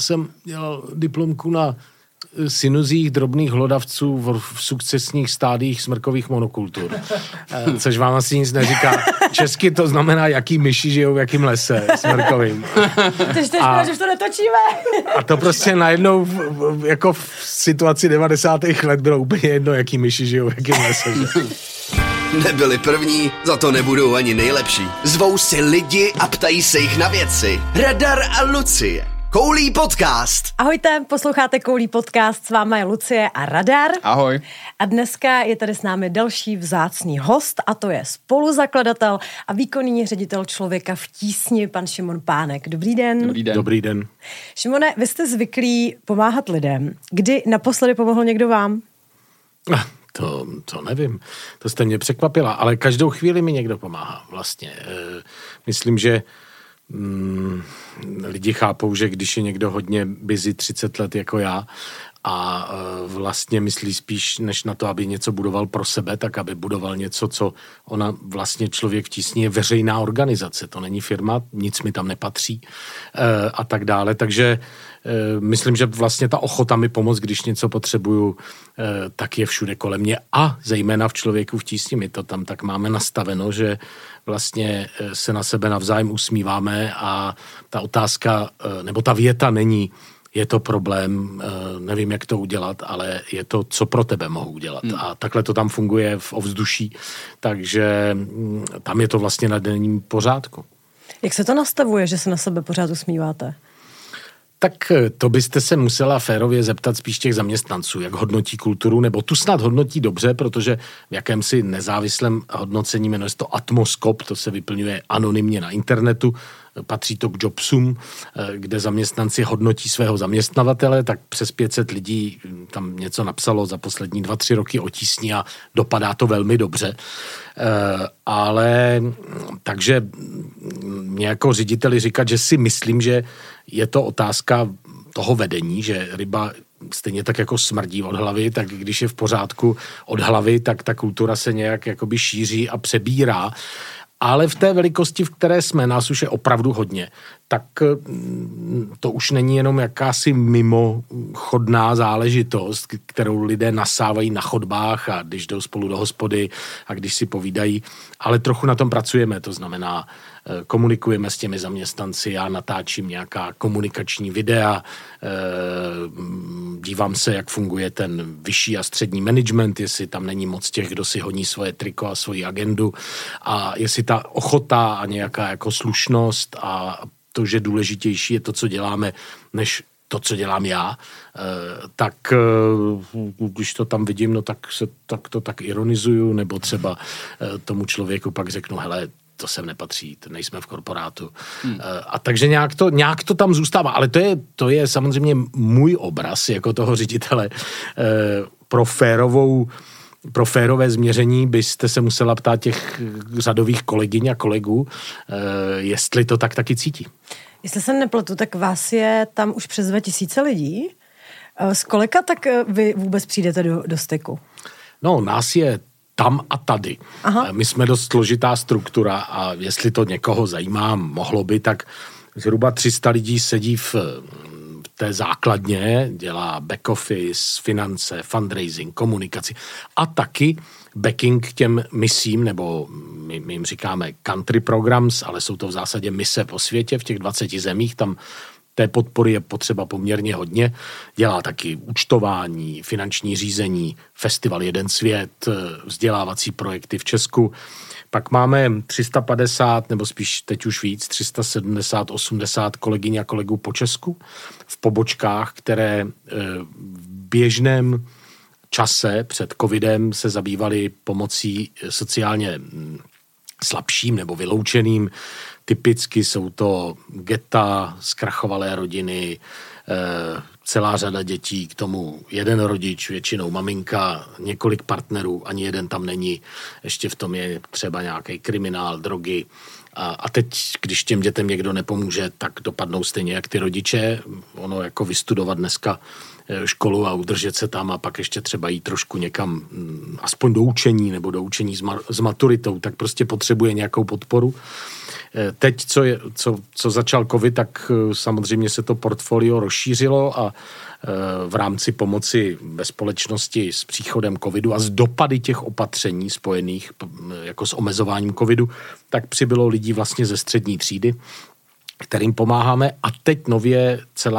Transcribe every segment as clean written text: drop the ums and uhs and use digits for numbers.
jsem dělal diplomku na synuzích drobných hlodavců v sukcesních stádiích smrkových monokultur. Což vám asi nic neříká. Česky to znamená, jaký myši žijou v jakým lese smrkovým. Takže to je škoda, že to netočíme. A to prostě najednou jako v situaci 90. let bylo úplně jedno, jaký myši žijou v jakým lese. Že? Nebyli první, za to nebudou ani nejlepší. Zvou si lidi a ptají se jich na věci. Radar a Lucie. Koulí podcast. Ahojte, posloucháte Koulí podcast, s váma je Lucie a Radar. Ahoj. A dneska je tady s námi další vzácný host a to je spoluzakladatel a výkonný ředitel Člověka v tísni, pan Šimon Pánek. Dobrý den. Dobrý den. Dobrý den. Šimone, vy jste zvyklí pomáhat lidem. Kdy naposledy pomohl někdo vám? To nevím, to jste mě překvapila, ale každou chvíli mi někdo pomáhá vlastně. Myslím, že lidi chápou, že když je někdo hodně busy 30 let jako já a vlastně myslí spíš než na to, aby něco budoval pro sebe, tak aby budoval něco, co ona vlastně Člověk v tísni je veřejná organizace, to není firma, nic mi tam nepatří a tak dále, takže myslím, že vlastně ta ochota mi pomoct, když něco potřebuju, tak je všude kolem mě a zejména v Člověku v tísni. My to tam tak máme nastaveno, že vlastně se na sebe navzájem usmíváme a ta otázka, nebo ta věta není, je to problém, nevím, jak to udělat, ale je to, co pro tebe mohu udělat. A takhle to tam funguje v ovzduší, takže tam je to vlastně na denním pořádku. Jak se to nastavuje, že se na sebe pořád usmíváte? Tak to byste se musela férově zeptat spíš těch zaměstnanců, jak hodnotí kulturu, nebo tu snad hodnotí dobře, protože v jakémsi nezávislém hodnocení, jmenuje se to Atmoskop, to se vyplňuje anonymně na internetu, patří to k Jobsům, kde zaměstnanci hodnotí svého zaměstnavatele, tak přes 500 lidí tam něco napsalo za poslední 2-3 roky o tísni a dopadá to velmi dobře. Ale takže mě jako řediteli říkat, že si myslím, že je to otázka toho vedení, že ryba stejně tak jako smrdí od hlavy, tak když je v pořádku od hlavy, tak ta kultura se nějak jakoby šíří a přebírá. Ale v té velikosti, v které jsme, nás už je opravdu hodně, tak to už není jenom jakási mimochodná záležitost, kterou lidé nasávají na chodbách a když jdou spolu do hospody a když si povídají, ale trochu na tom pracujeme, to znamená, komunikujeme s těmi zaměstnanci, já natáčím nějaká komunikační videa, dívám se, jak funguje ten vyšší a střední management, jestli tam není moc těch, kdo si honí svoje triko a svoji agendu a jestli ta ochota a nějaká jako slušnost a to, že důležitější je to, co děláme, než to, co dělám já, tak když to tam vidím, no tak to tak ironizuju, nebo třeba tomu člověku pak řeknu, hele, to sem nepatří, nejsme v korporátu. A takže nějak to tam zůstává, ale to je samozřejmě můj obraz jako toho ředitele pro férové změření byste se musela ptát těch řadových kolegyň a kolegů, jestli to tak taky cítí. Jestli se nepletu, tak vás je tam už přes 2000 lidí. Z kolika tak vy vůbec přijdete do styku? No, nás je tam a tady. Aha. My jsme dost složitá struktura a jestli to někoho zajímá, mohlo by, tak zhruba 300 lidí sedí v té základně, dělá back office, finance, fundraising, komunikaci a taky backing k těm misím, nebo my jim říkáme country programs, ale jsou to v zásadě mise po světě v těch 20 zemích, tam té podpory je potřeba poměrně hodně. Dělá taky účtování, finanční řízení, festival Jeden svět, vzdělávací projekty v Česku. Pak máme 350, nebo spíš teď už víc, 370, 80 kolegyň a kolegů po Česku v pobočkách, které v běžném čase před covidem se zabývali pomocí sociálně slabším nebo vyloučeným. Typicky jsou to geta, zkrachovalé rodiny, celá řada dětí, k tomu jeden rodič, většinou maminka, několik partnerů, ani jeden tam není. Ještě v tom je třeba nějaký kriminál, drogy. A teď, když těm dětem někdo nepomůže, tak dopadnou stejně jak ty rodiče. Ono jako vystudovat dneska školu a udržet se tam a pak ještě třeba jít trošku někam aspoň do učení nebo do učení s maturitou, tak prostě potřebuje nějakou podporu. Teď, co začal covid, tak samozřejmě se to portfolio rozšířilo a v rámci pomoci ve společnosti s příchodem covidu a z dopady těch opatření spojených jako s omezováním covidu, tak přibylo lidí vlastně ze střední třídy, kterým pomáháme a teď nově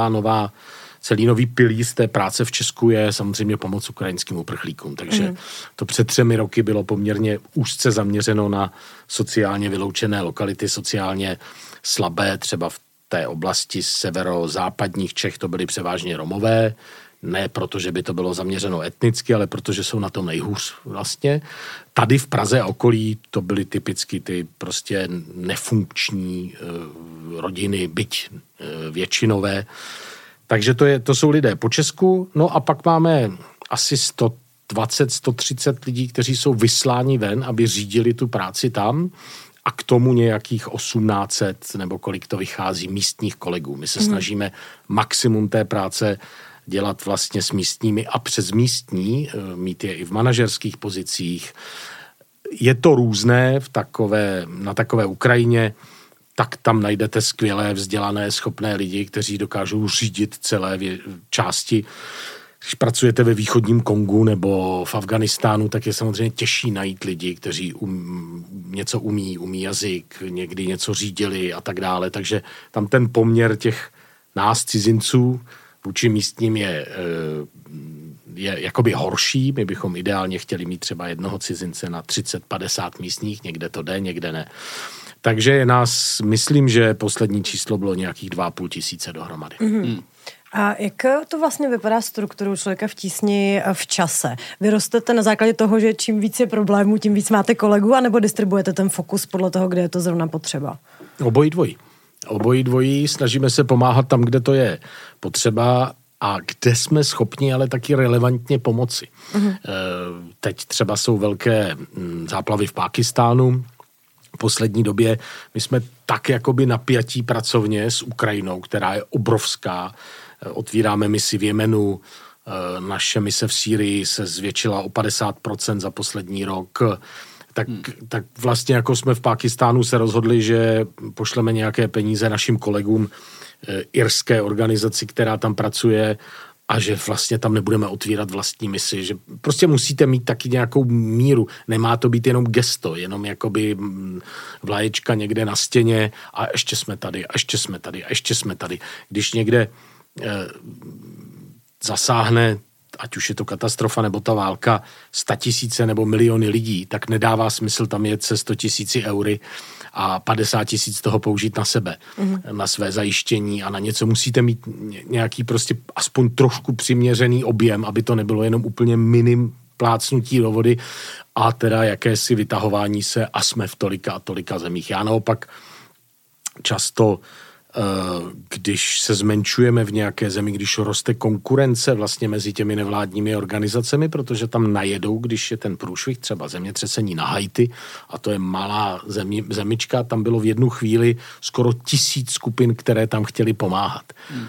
celý nový pilíř té práce v Česku je samozřejmě pomoc ukrajinským uprchlíkům. Takže to před 3 roky bylo poměrně úzce zaměřeno na sociálně vyloučené lokality, sociálně slabé, třeba v té oblasti severozápadních Čech to byly převážně Romové, ne proto, že by to bylo zaměřeno etnicky, ale protože jsou na tom nejhůř vlastně. Tady v Praze a okolí to byly typicky ty prostě nefunkční rodiny, byť většinové. Takže to jsou lidé po Česku. No a pak máme asi 120-130 lidí, kteří jsou vysláni ven, aby řídili tu práci tam a k tomu nějakých 1800 nebo kolik to vychází místních kolegů. My se snažíme maximum té práce dělat vlastně s místními a přes místní, mít je i v manažerských pozicích. Je to různé na takové Ukrajině, tak tam najdete skvělé, vzdělané, schopné lidi, kteří dokážou řídit celé části. Když pracujete ve východním Kongu nebo v Afganistánu, tak je samozřejmě těžší najít lidi, kteří něco umí jazyk, někdy něco řídili a tak dále. Takže tam ten poměr těch nás, cizinců, vůči místním je jakoby horší. My bychom ideálně chtěli mít třeba jednoho cizince na 30-50 místních, někde to jde, někde ne. Takže myslím, že poslední číslo bylo nějakých 2,5 tisíce dohromady. A jak to vlastně vypadá strukturou Člověka v tísni v čase? Vy rostete na základě toho, že čím víc je problémů, tím víc máte kolegů, anebo distribuujete ten fokus podle toho, kde je to zrovna potřeba? Obojí dvojí. Snažíme se pomáhat tam, kde to je potřeba a kde jsme schopni, ale taky relevantně pomoci. Teď třeba jsou velké záplavy v Pákistánu. V poslední době my jsme tak jakoby napjatí pracovně s Ukrajinou, která je obrovská. Otvíráme misi v Jemenu, naše mise v Sýrii se zvětšila o 50% za poslední rok. Tak vlastně jako jsme v Pákistánu se rozhodli, že pošleme nějaké peníze našim kolegům, irské organizaci, která tam pracuje a že vlastně tam nebudeme otvírat vlastní misi, že prostě musíte mít taky nějakou míru. Nemá to být jenom gesto, jenom jakoby vlaječka někde na stěně a ještě jsme tady, a ještě jsme tady, a ještě jsme tady. Když někde zasáhne, ať už je to katastrofa nebo ta válka, 100 000 nebo miliony lidí, tak nedává smysl tam jet se 100 000 eury a 50 000 toho použít na sebe, na své zajištění a na něco. Musíte mít nějaký prostě aspoň trošku přiměřený objem, aby to nebylo jenom úplně minim plácnutí do vody a teda jakési vytahování se a jsme v tolika a tolika zemích. Já naopak často když se zmenšujeme v nějaké zemi, když roste konkurence vlastně mezi těmi nevládními organizacemi, protože tam najedou, když je ten průšvih, třeba zemětřesení na Haiti, a to je malá zemička, tam bylo v jednu chvíli skoro 1000 skupin, které tam chtěli pomáhat.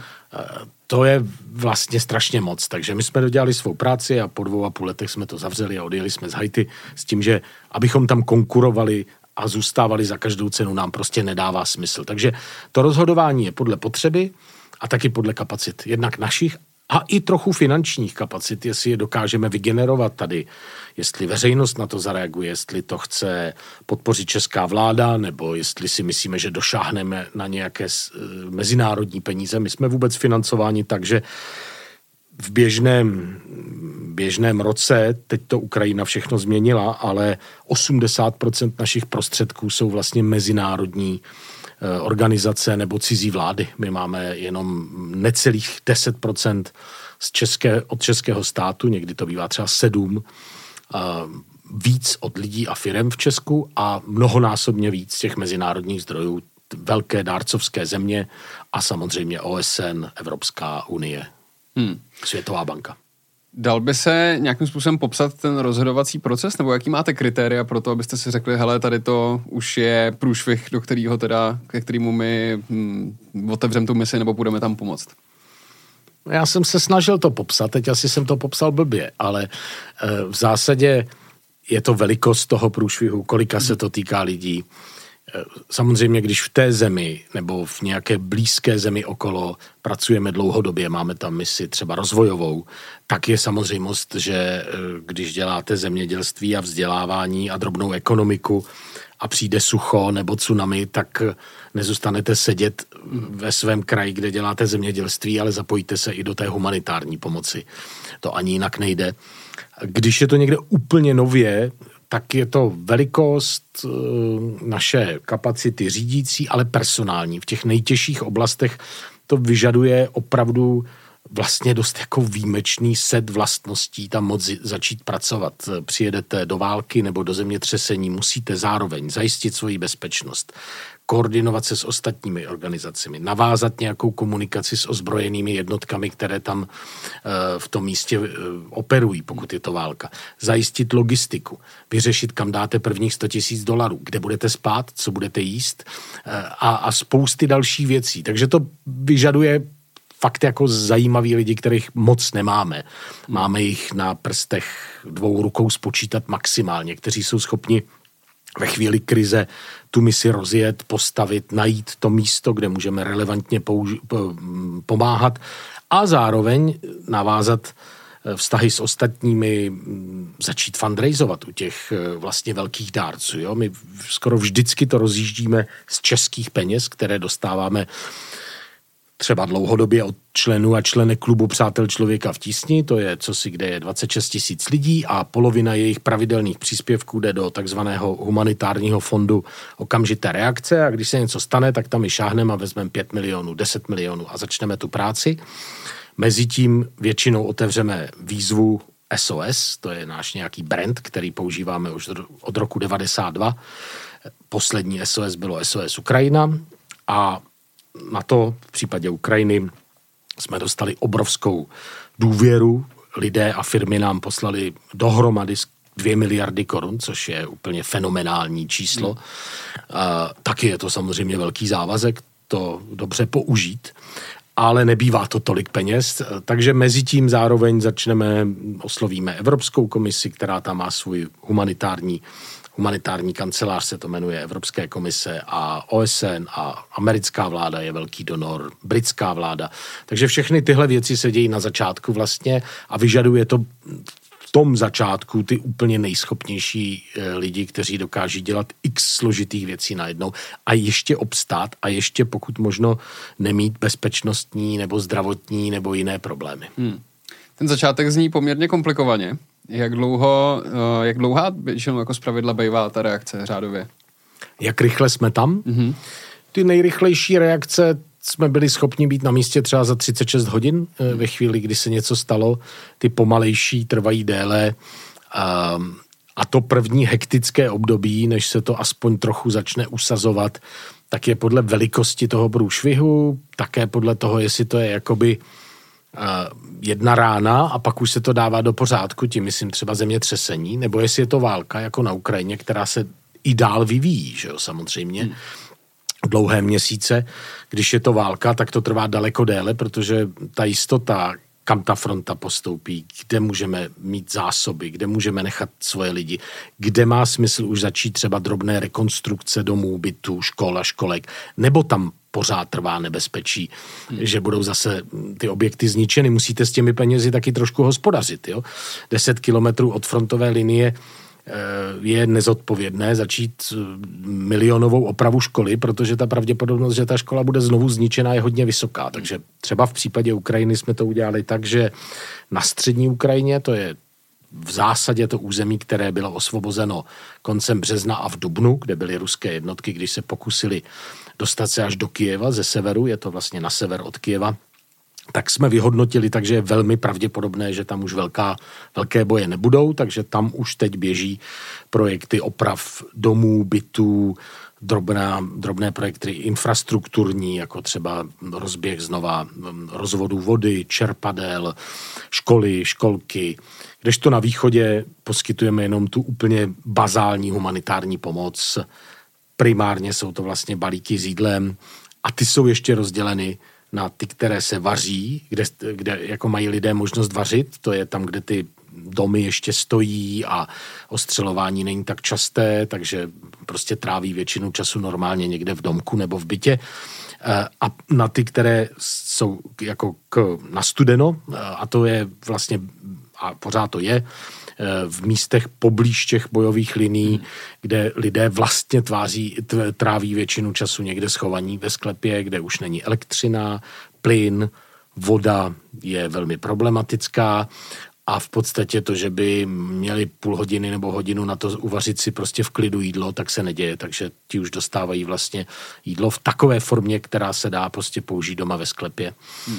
To je vlastně strašně moc, takže my jsme dodělali svou práci a po 2,5 letech jsme to zavřeli a odjeli jsme z Haiti s tím, že abychom tam konkurovali a zůstávali za každou cenu, nám prostě nedává smysl. Takže to rozhodování je podle potřeby a taky podle kapacit. Jednak našich a i trochu finančních kapacit, jestli je dokážeme vygenerovat tady, jestli veřejnost na to zareaguje, jestli to chce podpořit česká vláda, nebo jestli si myslíme, že došáhneme na nějaké mezinárodní peníze. My jsme vůbec financováni tak, že v běžném roce, teď to Ukrajina všechno změnila, ale 80% našich prostředků jsou vlastně mezinárodní organizace nebo cizí vlády. My máme jenom necelých 10% od českého státu, někdy to bývá třeba 7%, víc od lidí a firem v Česku a mnohonásobně víc těch mezinárodních zdrojů, velké dárcovské země a samozřejmě OSN, Evropská unie. Světová banka. Dal by se nějakým způsobem popsat ten rozhodovací proces, nebo jaký máte kritéria pro to, abyste si řekli, hele, tady to už je průšvih, ke kterému my otevřeme tu misi, nebo půjdeme tam pomoct? Já jsem se snažil to popsat, teď asi jsem to popsal blbě, ale v zásadě je to velikost toho průšvihu, kolika se to týká lidí, Samozřejmě, když v té zemi nebo v nějaké blízké zemi okolo pracujeme dlouhodobě, máme tam misi třeba rozvojovou, tak je samozřejmost, že když děláte zemědělství a vzdělávání a drobnou ekonomiku a přijde sucho nebo tsunami, tak nezůstanete sedět ve svém kraji, kde děláte zemědělství, ale zapojíte se i do té humanitární pomoci. To ani jinak nejde. Když je to někde úplně nově, tak je to velikost, naše kapacity řídící, ale personální. V těch nejtěžších oblastech to vyžaduje opravdu vlastně dost jako výjimečný set vlastností tam moc začít pracovat. Přijedete do války nebo do zemětřesení, musíte zároveň zajistit svoji bezpečnost, koordinovat se s ostatními organizacemi, navázat nějakou komunikaci s ozbrojenými jednotkami, které tam v tom místě operují, pokud je to válka, zajistit logistiku, vyřešit, kam dáte prvních $100,000, kde budete spát, co budete jíst a spousty dalších věcí. Takže to vyžaduje fakt jako zajímaví lidi, kterých moc nemáme. Máme jich na prstech 2 rukou spočítat maximálně, kteří jsou schopni ve chvíli krize tu misi rozjet, postavit, najít to místo, kde můžeme relevantně pomáhat a zároveň navázat vztahy s ostatními, začít fundraizovat u těch vlastně velkých dárců. Jo? My skoro vždycky to rozjíždíme z českých peněz, které dostáváme třeba dlouhodobě od členů a členek klubu Přátel člověka v tísni, to je cosi, kde je 26 000 lidí a polovina jejich pravidelných příspěvků jde do takzvaného humanitárního fondu okamžité reakce a když se něco stane, tak tam i šáhneme a vezmeme 5 milionů, 10 milionů a začneme tu práci. Mezitím většinou otevřeme výzvu SOS, to je náš nějaký brand, který používáme už od roku 92. Poslední SOS bylo SOS Ukrajina a na to v případě Ukrajiny jsme dostali obrovskou důvěru. Lidé a firmy nám poslali dohromady 2 miliardy korun, což je úplně fenomenální číslo. Taky je to samozřejmě velký závazek to dobře použít, ale nebývá to tolik peněz, takže mezi tím zároveň oslovíme Evropskou komisi, která tam má svůj humanitární kancelář, se to jmenuje Evropské komise a OSN a americká vláda je velký donor, britská vláda. Takže všechny tyhle věci se dějí na začátku vlastně a vyžaduje to v tom začátku ty úplně nejschopnější lidi, kteří dokáží dělat x složitých věcí najednou a ještě obstát a ještě pokud možno nemít bezpečnostní nebo zdravotní nebo jiné problémy. Ten začátek zní poměrně komplikovaně. Jak dlouhá většinou jako zpravidla bývá ta reakce řádově? Jak rychle jsme tam? Ty nejrychlejší reakce jsme byli schopni být na místě třeba za 36 hodin ve chvíli, kdy se něco stalo. Ty pomalejší trvají déle a to první hektické období, než se to aspoň trochu začne usazovat, tak je podle velikosti toho průšvihu, také podle toho, jestli to je jakoby jedna rána a pak už se to dává do pořádku, tím myslím třeba zemětřesení, nebo jestli je to válka jako na Ukrajině, která se i dál vyvíjí, že jo, samozřejmě. Dlouhé měsíce, když je to válka, tak to trvá daleko déle, protože ta jistota, kam ta fronta postoupí, kde můžeme mít zásoby, kde můžeme nechat svoje lidi, kde má smysl už začít třeba drobné rekonstrukce domů, bytů, škol a školek, nebo tam pořád trvá nebezpečí, že budou zase ty objekty zničeny. Musíte s těmi penězi taky trošku hospodařit. Jo? 10 kilometrů od frontové linie je nezodpovědné začít milionovou opravu školy, protože ta pravděpodobnost, že ta škola bude znovu zničená, je hodně vysoká. Takže třeba v případě Ukrajiny jsme to udělali tak, že na střední Ukrajině, to je v zásadě to území, které bylo osvobozeno koncem března a v dubnu, kde byly ruské jednotky, když se pokusili dostat se až do Kyjeva ze severu, je to vlastně na sever od Kyjeva, tak jsme vyhodnotili, takže je velmi pravděpodobné, že tam už velké boje nebudou, takže tam už teď běží projekty oprav domů, bytů, drobné projekty infrastrukturní, jako třeba rozběh znova rozvodů vody, čerpadel, školy, školky. Kdežto na východě poskytujeme jenom tu úplně bazální humanitární pomoc. Primárně jsou to vlastně balíky s jídlem a ty jsou ještě rozděleny na ty, které se vaří, kde jako mají lidé možnost vařit, to je tam, kde ty domy ještě stojí a ostřelování není tak časté, takže prostě tráví většinu času normálně někde v domku nebo v bytě. A na ty, které jsou jako na studeno, a to je vlastně, a pořád to je, v místech poblíž těch bojových linií, kde lidé vlastně tráví většinu času někde schovaní ve sklepě, kde už není elektřina, plyn, voda je velmi problematická a v podstatě to, že by měli půl hodiny nebo hodinu na to uvařit si prostě v klidu jídlo, tak se neděje, takže ti už dostávají vlastně jídlo v takové formě, která se dá prostě použít doma ve sklepě.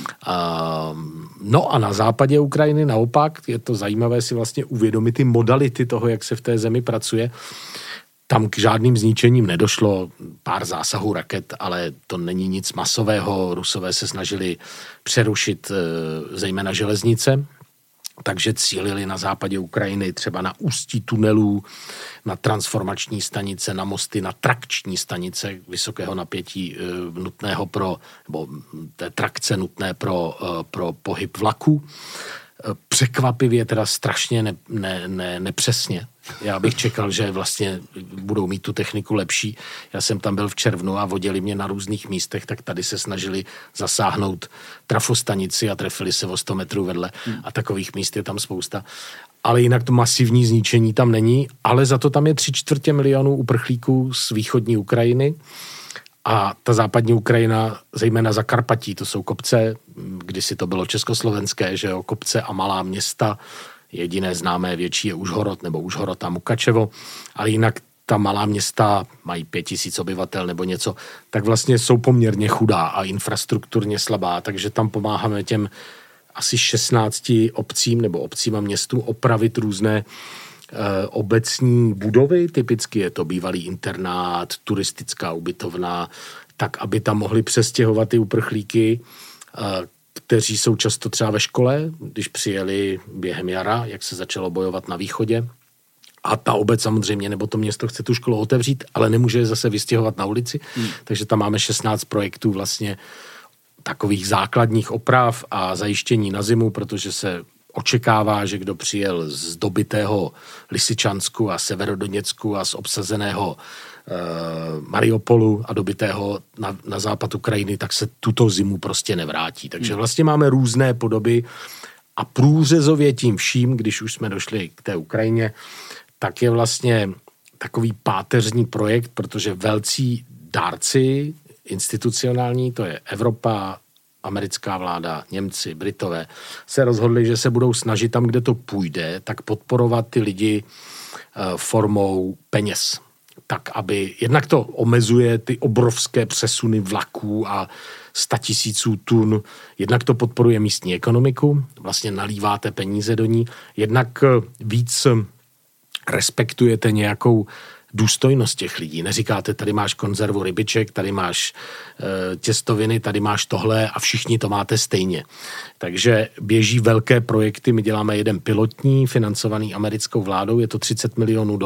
No a na západě Ukrajiny naopak je to zajímavé si vlastně uvědomit ty modality toho, jak se v té zemi pracuje. Tam k žádným zničením nedošlo, pár zásahů raket, ale to není nic masového. Rusové se snažili přerušit zejména železnice, takže cílili na západě Ukrajiny třeba na ústí tunelů, na transformační stanice, na mosty, na trakční stanice vysokého napětí nutného nebo té trakce nutné pro pohyb vlaku. Překvapivě teda strašně nepřesně. Já bych čekal, že vlastně budou mít tu techniku lepší. Já jsem tam byl v červnu a vodili mě na různých místech, tak tady se snažili zasáhnout trafostanici a trefili se o 100 metrů vedle a takových míst je tam spousta. Ale jinak to masivní zničení tam není, ale za to tam je 3/4 milionu uprchlíků z východní Ukrajiny. A ta západní Ukrajina, zejména Zakarpatí, to jsou kopce, kdysi to bylo československé, že jo, kopce a malá města, jediné známé větší je Užhorod nebo Užhorod a Mukačevo, ale jinak ta malá města mají 5 000 obyvatel nebo něco, tak vlastně jsou poměrně chudá a infrastrukturně slabá, takže tam pomáháme těm asi 16 obcím a městům opravit různé obecní budovy, typicky je to bývalý internát, turistická ubytovna, tak, aby tam mohli přestěhovat ty uprchlíky, kteří jsou často třeba ve škole, když přijeli během jara, jak se začalo bojovat na východě. A ta obec samozřejmě, nebo to město chce tu školu otevřít, ale nemůže je zase vystěhovat na ulici, takže tam máme 16 projektů vlastně takových základních oprav a zajištění na zimu, protože se očekává, že kdo přijel z dobytého Lysyčansku a Severodoněcku a z obsazeného Mariupolu a dobytého na západ Ukrajiny, tak se tuto zimu prostě nevrátí. Takže vlastně máme různé podoby a průřezově tím vším, když už jsme došli k té Ukrajině, tak je vlastně takový páteřní projekt, protože velcí dárci institucionální, to je Evropa, americká vláda, Němci, Britové, se rozhodli, že se budou snažit tam, kde to půjde, tak podporovat ty lidi formou peněz. Tak, aby jednak to omezuje ty obrovské přesuny vlaků a 100 000 tun, jednak to podporuje místní ekonomiku, vlastně nalíváte peníze do ní, jednak víc respektujete nějakou důstojnost těch lidí. Neříkáte, tady máš konzervu rybiček, tady máš těstoviny, tady máš tohle a všichni to máte stejně. Takže běží velké projekty, my děláme jeden pilotní, financovaný americkou vládou, je to $30 milionů,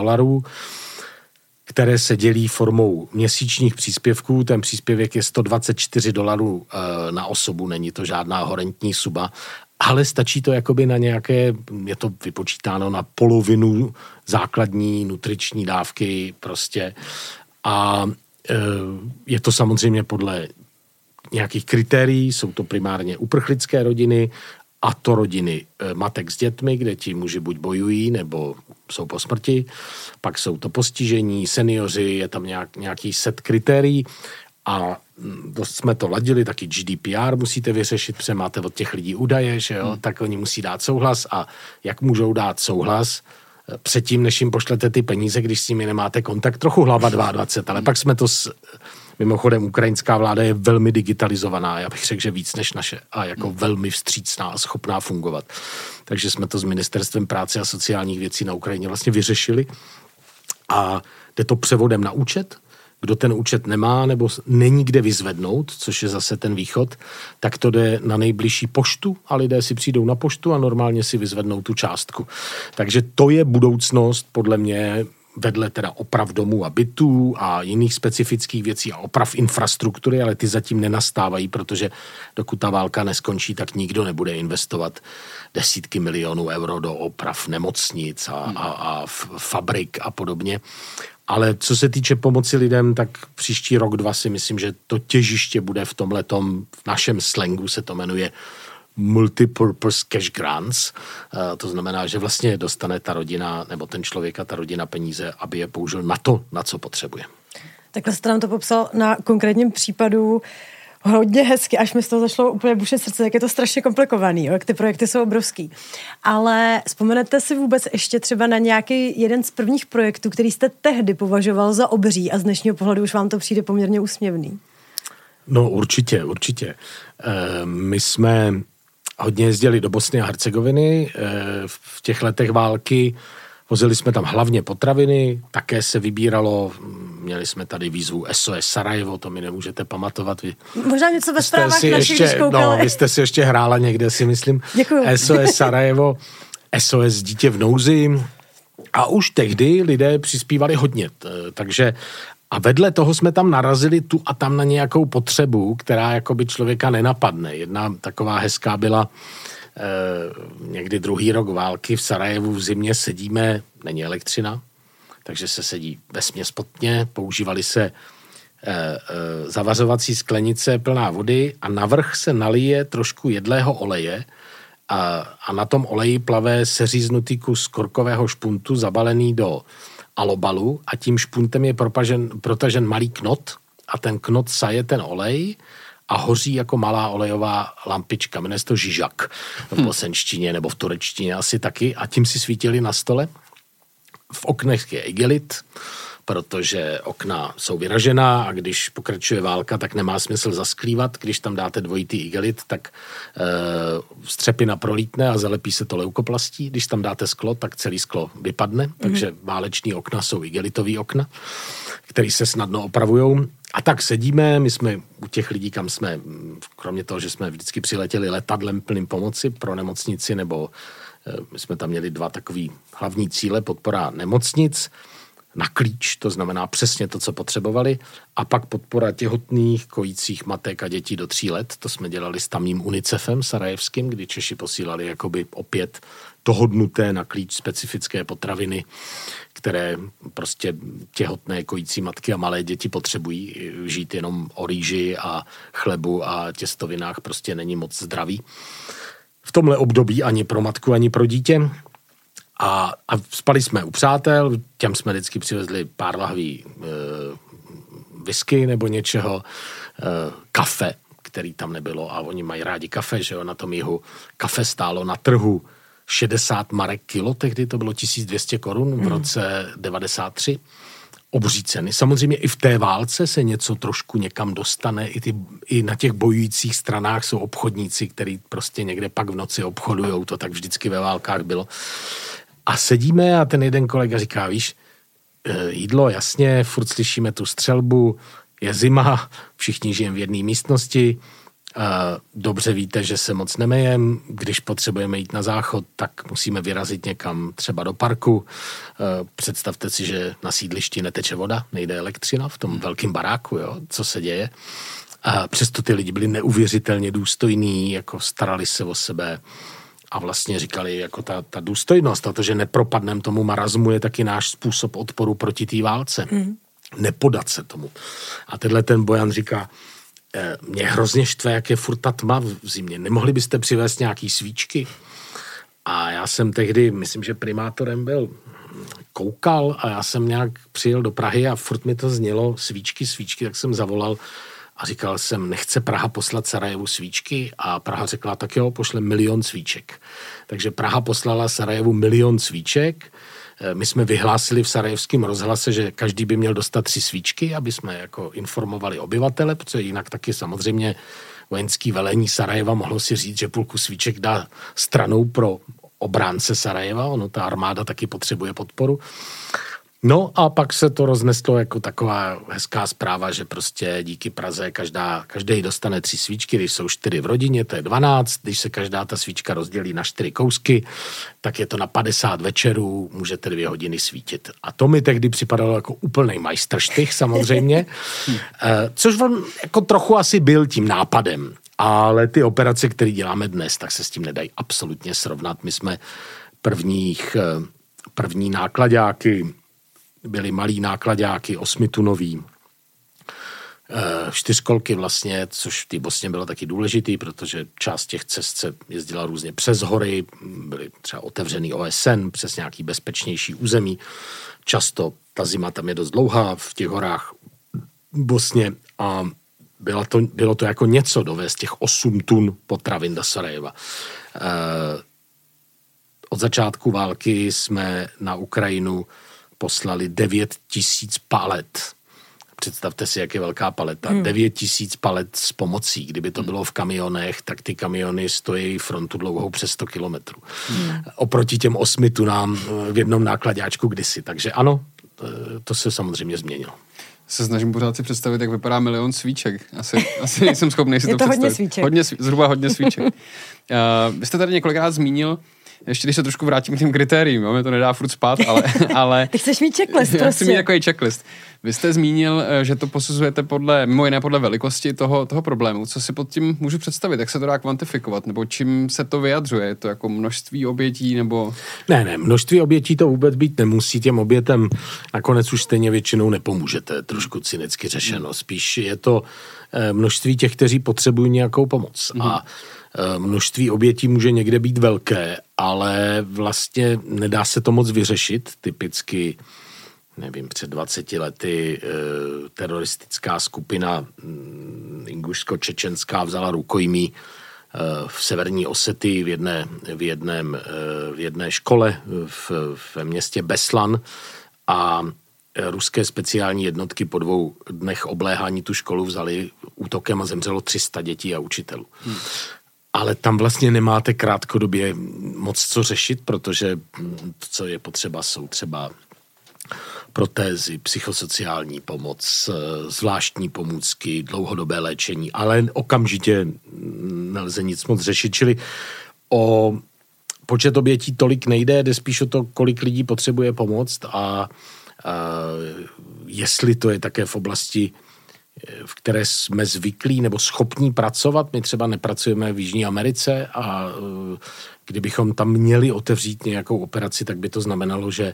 které se dělí formou měsíčních příspěvků. Ten příspěvek je $124 na osobu, není to žádná horentní suba, ale stačí to jakoby na nějaké, je to vypočítáno na polovinu základní nutriční dávky prostě a je to samozřejmě podle nějakých kritérií, jsou to primárně uprchlické rodiny a to rodiny matek s dětmi, kde ti muži buď bojují, nebo jsou po smrti, pak jsou to postižení, seniori, je tam nějaký set kritérií a dost jsme to ladili, taky GDPR musíte vyřešit, protože máte od těch lidí údaje, že jo, tak oni musí dát souhlas a jak můžou dát souhlas předtím, než jim pošlete ty peníze, když s nimi nemáte kontakt, trochu hlava 22, ale pak jsme to mimochodem ukrajinská vláda je velmi digitalizovaná, já bych řekl, že víc než naše a jako velmi vstřícná a schopná fungovat. Takže jsme to s Ministerstvem práce a sociálních věcí na Ukrajině vlastně vyřešili a jde to převodem na účet. Kdo ten účet nemá nebo není kde vyzvednout, což je zase ten východ, tak to jde na nejbližší poštu a lidé si přijdou na poštu a normálně si vyzvednou tu částku. Takže to je budoucnost podle mě vedle teda oprav domů a bytů a jiných specifických věcí a oprav infrastruktury, ale ty zatím nenastávají, protože dokud ta válka neskončí, tak nikdo nebude investovat desítky milionů euro do oprav nemocnic a fabrik a podobně. Ale co se týče pomoci lidem, tak příští rok, 2 si myslím, že to těžiště bude v tomhletom, v našem slangu se to jmenuje multipurpose cash grants. To znamená, že vlastně dostane ta rodina nebo ten člověk a ta rodina peníze, aby je použil na to, na co potřebuje. Takhle jste nám to popsal na konkrétním případu hodně hezky, až mi z toho zašlo úplně bušet srdce, jak je to strašně komplikovaný, jak ty projekty jsou obrovský. Ale vzpomenete si vůbec ještě třeba na nějaký jeden z prvních projektů, který jste tehdy považoval za obří a z dnešního pohledu už vám to přijde poměrně úsměvný? No určitě. My jsme hodně jezdili do Bosny a Hercegoviny v těch letech války. Vozili jsme tam hlavně potraviny, také se vybíralo, měli jsme tady výzvu SOS Sarajevo, to mi nemůžete pamatovat. Možná něco ve zprávách našich, když koukali. No, vy jste si ještě hrála někde, si myslím. Děkuju. SOS Sarajevo, SOS dítě v nouzi a už tehdy lidé přispívali hodně, takže a vedle toho jsme tam narazili tu a tam na nějakou potřebu, která jakoby člověka nenapadne. Jedna taková hezká byla někdy druhý rok války v Sarajevu v zimě sedíme, není elektřina, takže se sedí vesměs pod tmě, používaly se zavařovací sklenice plná vody a navrch se nalije trošku jedlého oleje a na tom oleji plave seříznutý kus korkového špuntu zabalený do alobalu a tím špuntem je protažen malý knot a ten knot saje ten olej a hoří jako malá olejová lampička. Jmenuje se to žižak v bosenštině nebo v turečtině asi taky a tím si svítili na stole. V oknech je igelit, protože okna jsou vyražená a když pokračuje válka, tak nemá smysl zasklívat. Když tam dáte dvojitý igelit, tak střepina prolítne a zalepí se to leukoplastí. Když tam dáte sklo, tak celý sklo vypadne, takže váleční okna jsou igelitový okna, které se snadno opravujou. A tak sedíme, my jsme u těch lidí, kam jsme, kromě toho, že jsme vždycky přiletěli letadlem plným pomoci pro nemocnici, nebo my jsme tam měli 2 takový hlavní cíle, podpora nemocnic na klíč, to znamená přesně to, co potřebovali, a pak podpora těhotných, kojících matek a dětí do 3 let. To jsme dělali s tamním UNICEFem sarajevským, kdy Češi posílali jakoby opět dohodnuté na klíč specifické potraviny, které prostě těhotné, kojící matky a malé děti potřebují. Žít jenom o rýži a chlebu a těstovinách prostě není moc zdravý. V tomhle období ani pro matku, ani pro dítě. A spali jsme u přátel, těm jsme vždycky přivezli pár lahví whisky nebo něčeho, kafe, který tam nebylo a oni mají rádi kafe, že jo, na tom jihu. Kafe stálo na trhu 60 marek kilo, tehdy to bylo 1200 korun v roce 93. Obří ceny. Samozřejmě i v té válce se něco trošku někam dostane, i na těch bojujících stranách jsou obchodníci, kteří prostě někde pak v noci obchodujou, to tak vždycky ve válkách bylo. A sedíme a ten jeden kolega říká, víš, jídlo, jasně, furt slyšíme tu střelbu, je zima, všichni žijeme v jedné místnosti, dobře víte, že se moc nemejem, když potřebujeme jít na záchod, tak musíme vyrazit někam třeba do parku. Představte si, že na sídlišti neteče voda, nejde elektřina v tom velkém baráku, jo, co se děje. A přesto ty lidi byli neuvěřitelně důstojní, jako starali se o sebe a vlastně říkali, jako ta důstojnost a to, že nepropadneme tomu marazmu, je taky náš způsob odporu proti té válce. Nepodat se tomu. A tenhle ten Bojan říká, mě hrozně štve, jak je furt ta tma v zimě. Nemohli byste přivést nějaký svíčky? A já jsem tehdy, myslím, že primátorem byl, koukal a já jsem nějak přijel do Prahy a furt mi to znělo svíčky, tak jsem zavolal a říkal jsem, nechce Praha poslat Sarajevu svíčky? A Praha řekla, tak jo, pošle 1 000 000 svíček. Takže Praha poslala Sarajevu 1 000 000 svíček. My jsme vyhlásili v sarajevském rozhlase, že každý by měl dostat 3 svíčky, aby jsme jako informovali obyvatele, protože jinak taky samozřejmě vojenský velení Sarajeva mohlo si říct, že půlku svíček dá stranou pro obránce Sarajeva, ono ta armáda taky potřebuje podporu. No a pak se to rozneslo jako taková hezká zpráva, že prostě díky Praze každý dostane 3 svíčky, když jsou 4 v rodině, to je 12, když se každá ta svíčka rozdělí na 4 kousky, tak je to na 50 večerů, můžete 2 hodiny svítit. A to mi tehdy připadalo jako úplnej majstrštych samozřejmě, což on jako trochu asi byl tím nápadem, ale ty operace, které děláme dnes, tak se s tím nedají absolutně srovnat. My jsme první nákladáky, byly malý nákladáky, 8tunový, 4kolky vlastně, což v té Bosně bylo taky důležitý, protože část těch cest se jezdila různě přes hory, byly třeba otevřený OSN, přes nějaký bezpečnější území. Často ta zima tam je dost dlouhá v těch horách v Bosně a bylo to jako něco dovést těch 8 tun potravin do Sarajeva. Od začátku války jsme na Ukrajinu poslali 9 000 palet. Představte si, jak je velká paleta. 9 000 palet s pomocí. Kdyby to bylo v kamionech, tak ty kamiony stojí frontu dlouhou přes 100 kilometrů. Oproti těm 8 tunám v jednom nákladáčku kdysi. Takže ano, to se samozřejmě změnilo. Se snažím pořád si představit, jak vypadá 1 000 000 svíček. Asi nejsem schopný si to představit. Hodně svíček. Zhruba hodně svíček. Vy jste tady několikrát zmínil, ještě když se trošku vrátím k těm kritériím, mě to nedá furt spát, ale Ty chceš mít checklist, prostě. Já chci mít prostě. takový checklist. Vy jste zmínil, že to posuzujete mimo jiné podle velikosti toho problému. Co si pod tím můžu představit? Jak se to dá kvantifikovat? Nebo čím se to vyjadřuje? Je to jako množství obětí nebo... Ne, množství obětí to vůbec být nemusí. Těm obětem nakonec už stejně většinou nepomůžete. Trošku cynicky řešeno. Spíš je to množství těch, kteří potřebují nějakou pomoc. A množství obětí může někde být velké, ale vlastně nedá se to moc vyřešit. Typicky, nevím, před 20 lety teroristická skupina ingušsko-čečenská vzala rukojmí v severní Osety v jedné škole v městě Beslan a ruské speciální jednotky po 2 dnech obléhání tu školu vzali útokem a zemřelo 300 dětí a učitelů. Ale tam vlastně nemáte krátkodobě moc co řešit, protože to, co je potřeba, jsou třeba protézy, psychosociální pomoc, zvláštní pomůcky, dlouhodobé léčení, ale okamžitě nelze nic moc řešit, čili o počet obětí tolik nejde, jde spíš o to, kolik lidí potřebuje pomoc a jestli to je také v oblasti, v které jsme zvyklí nebo schopní pracovat. My třeba nepracujeme v Jižní Americe a kdybychom tam měli otevřít nějakou operaci, tak by to znamenalo, že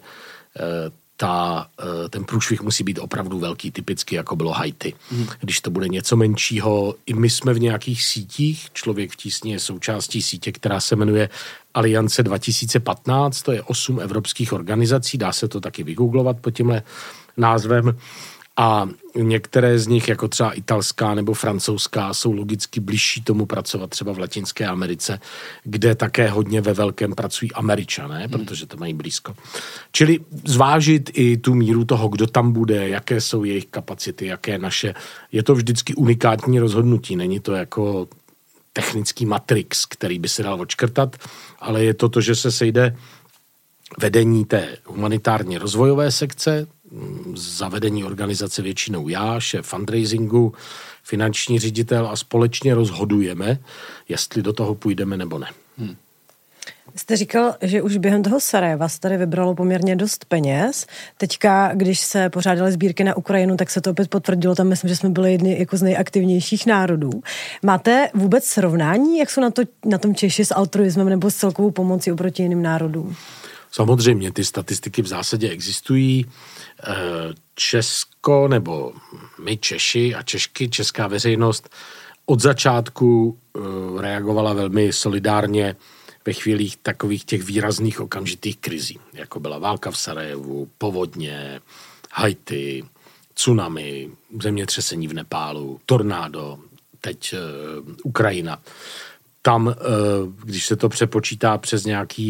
ten průšvih musí být opravdu velký, typicky jako bylo Haiti. Když to bude něco menšího, i my jsme v nějakých sítích, Člověk v tísni je součástí sítě, která se jmenuje Aliance 2015, to je 8 evropských organizací, dá se to taky vygooglovat pod tímhle názvem. A některé z nich, jako třeba italská nebo francouzská, jsou logicky bližší tomu pracovat třeba v Latinské Americe, kde také hodně ve velkém pracují Američané, protože to mají blízko. Čili zvážit i tu míru toho, kdo tam bude, jaké jsou jejich kapacity, jaké naše. Je to vždycky unikátní rozhodnutí, není to jako technický matrix, který by se dal odškrtat, ale je to, že se sejde vedení té humanitárně rozvojové sekce, zavedení organizace většinou já, šéf fundraisingu, finanční ředitel a společně rozhodujeme, jestli do toho půjdeme nebo ne. Jste říkal, že už během toho Sarajeva se tady vybralo poměrně dost peněz. Teďka, když se pořádaly sbírky na Ukrajinu, tak se to opět potvrdilo. Tam myslím, že jsme byli jedni jako z nejaktivnějších národů. Máte vůbec srovnání, jak jsou na tom Češi s altruismem nebo s celkovou pomocí oproti jiným národům? Samozřejmě, ty statistiky v zásadě existují. Česko, nebo my Češi a Češky, česká veřejnost od začátku reagovala velmi solidárně ve chvílích takových těch výrazných okamžitých krizí, jako byla válka v Sarajevu, povodně, Haiti, tsunami, zemětřesení v Nepálu, tornádo, teď Ukrajina. Tam, když se to přepočítá přes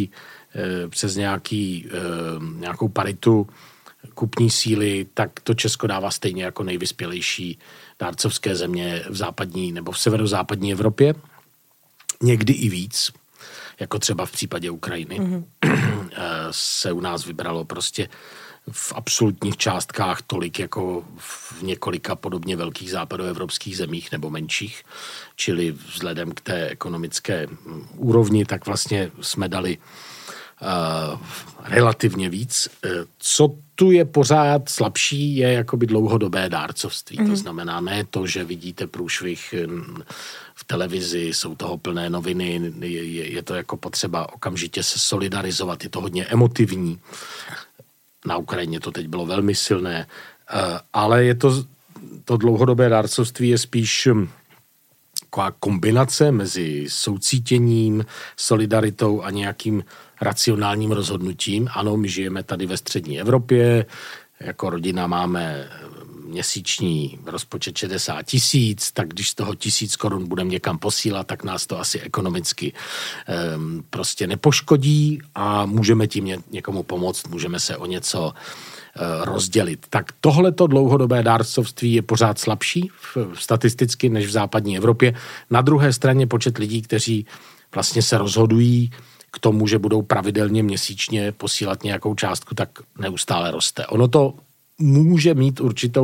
nějakou paritu kupní síly, tak to Česko dává stejně jako nejvyspělejší dárcovské země v západní nebo v severozápadní Evropě. Někdy i víc, jako třeba v případě Ukrajiny, se u nás vybralo prostě v absolutních částkách tolik jako v několika podobně velkých západoevropských zemích nebo menších, čili vzhledem k té ekonomické úrovni, tak vlastně jsme dali relativně víc. Co tu je pořád slabší, je jakoby dlouhodobé dárcovství. To znamená ne to, že vidíte průšvih v televizi, jsou toho plné noviny, je to jako potřeba okamžitě se solidarizovat, je to hodně emotivní. Na Ukrajině to teď bylo velmi silné, ale je to dlouhodobé dárcovství je spíš taková kombinace mezi soucítěním, solidaritou a nějakým racionálním rozhodnutím. Ano, my žijeme tady ve střední Evropě, jako rodina máme měsíční rozpočet 60 000, tak když z toho 1000 korun budeme někam posílat, tak nás to asi ekonomicky prostě nepoškodí a můžeme tím někomu pomoct, můžeme se o něco rozdělit. Tak tohleto dlouhodobé dárcovství je pořád slabší statisticky než v západní Evropě. Na druhé straně počet lidí, kteří vlastně se rozhodují k tomu, že budou pravidelně měsíčně posílat nějakou částku, tak neustále roste. Ono to může mít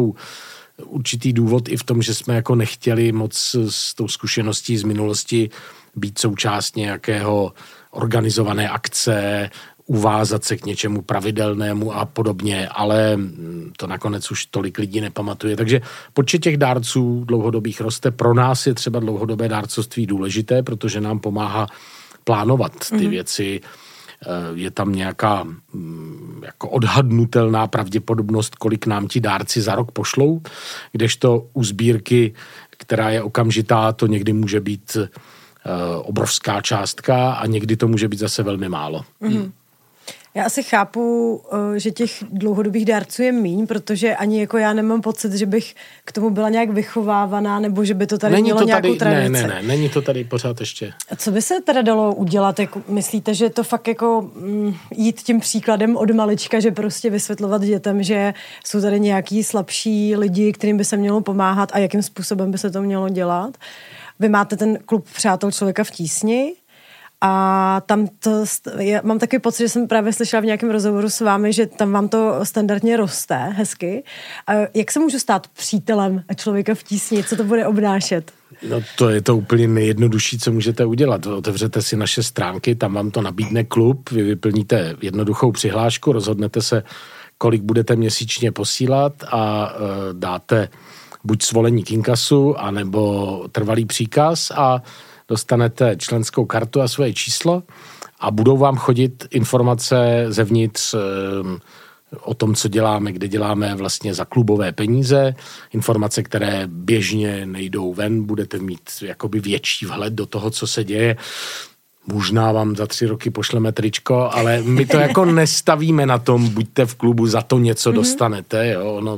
určitý důvod i v tom, že jsme jako nechtěli moc s tou zkušeností z minulosti být součást nějakého organizované akce, uvázat se k něčemu pravidelnému a podobně, ale to nakonec už tolik lidí nepamatuje. Takže počet těch dárců dlouhodobých roste. Pro nás je třeba dlouhodobé dárcovství důležité, protože nám pomáhá plánovat ty věci. Je tam nějaká jako odhadnutelná pravděpodobnost, kolik nám ti dárci za rok pošlou, kdežto u sbírky, která je okamžitá, to někdy může být obrovská částka a někdy to může být zase velmi málo. Já asi chápu, že těch dlouhodobých dárců je míň, protože ani jako já nemám pocit, že bych k tomu byla nějak vychovávaná, nebo že by to tady mělo nějakou tradici. Ne, není to tady pořád ještě. A co by se teda dalo udělat? Jako, myslíte, že to fakt jako jít tím příkladem od malička, že prostě vysvětlovat dětem, že jsou tady nějaký slabší lidi, kterým by se mělo pomáhat a jakým způsobem by se to mělo dělat? Vy máte ten klub Přátel člověka v tísni, a tam mám takový pocit, že jsem právě slyšela v nějakém rozhovoru s vámi, že tam vám to standardně roste hezky. A jak se můžu stát přítelem člověka v tísni? Co to bude obnášet? No to je to úplně nejjednodušší, co můžete udělat. Otevřete si naše stránky, tam vám to nabídne klub, vy vyplníte jednoduchou přihlášku, rozhodnete se, kolik budete měsíčně posílat a dáte buď svolení k inkasu, anebo trvalý příkaz a dostanete členskou kartu a svoje číslo a budou vám chodit informace zevnitř o tom, co děláme, kde děláme vlastně za klubové peníze, informace, které běžně nejdou ven, budete mít jakoby větší vhled do toho, co se děje. Možná vám za 3 roky pošleme tričko, ale my to jako nestavíme na tom, buďte v klubu, za to něco dostanete, jo,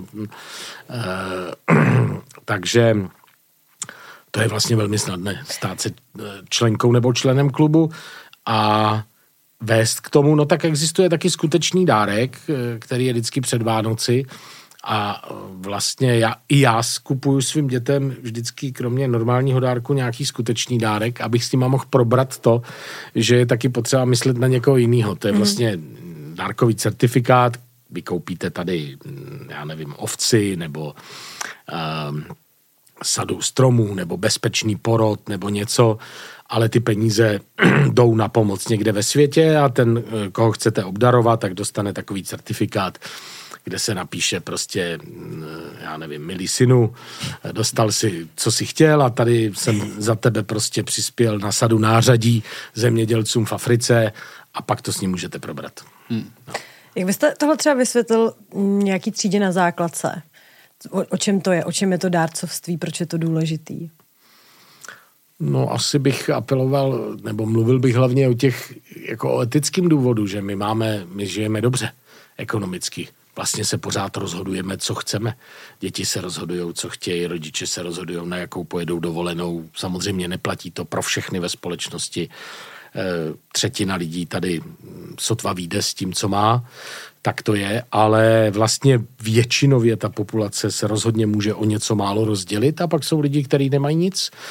takže to je vlastně velmi snadné stát se členkou nebo členem klubu a vést k tomu. No tak existuje taky skutečný dárek, který je vždycky před Vánoci a vlastně já skupuju svým dětem vždycky kromě normálního dárku nějaký skutečný dárek, abych s nima mohl probrat to, že je taky potřeba myslet na někoho jiného. To je vlastně dárkový certifikát, vy koupíte tady, já nevím, ovci nebo sadu stromů nebo bezpečný porod nebo něco, ale ty peníze jdou na pomoc někde ve světě a ten, koho chcete obdarovat, tak dostane takový certifikát, kde se napíše prostě, já nevím, milý synu, dostal si, co si chtěl a tady jsem za tebe prostě přispěl na sadu nářadí zemědělcům v Africe a pak to s ním můžete probrat. No. Jak byste tohle třeba vysvětlil nějaký třídě na základce? O čem to je? O čem je to dárcovství? Proč je to důležitý? No asi bych apeloval, nebo mluvil bych hlavně o těch, jako o etickém důvodu, že my žijeme dobře ekonomicky. Vlastně se pořád rozhodujeme, co chceme. Děti se rozhodujou, co chtějí, rodiče se rozhodujou, na jakou pojedou dovolenou. Samozřejmě neplatí to pro všechny ve společnosti. 1/3 lidí tady sotva vyjde s tím, co má, tak to je, ale vlastně většinově ta populace se rozhodně může o něco málo rozdělit a pak jsou lidi, kteří nemají nic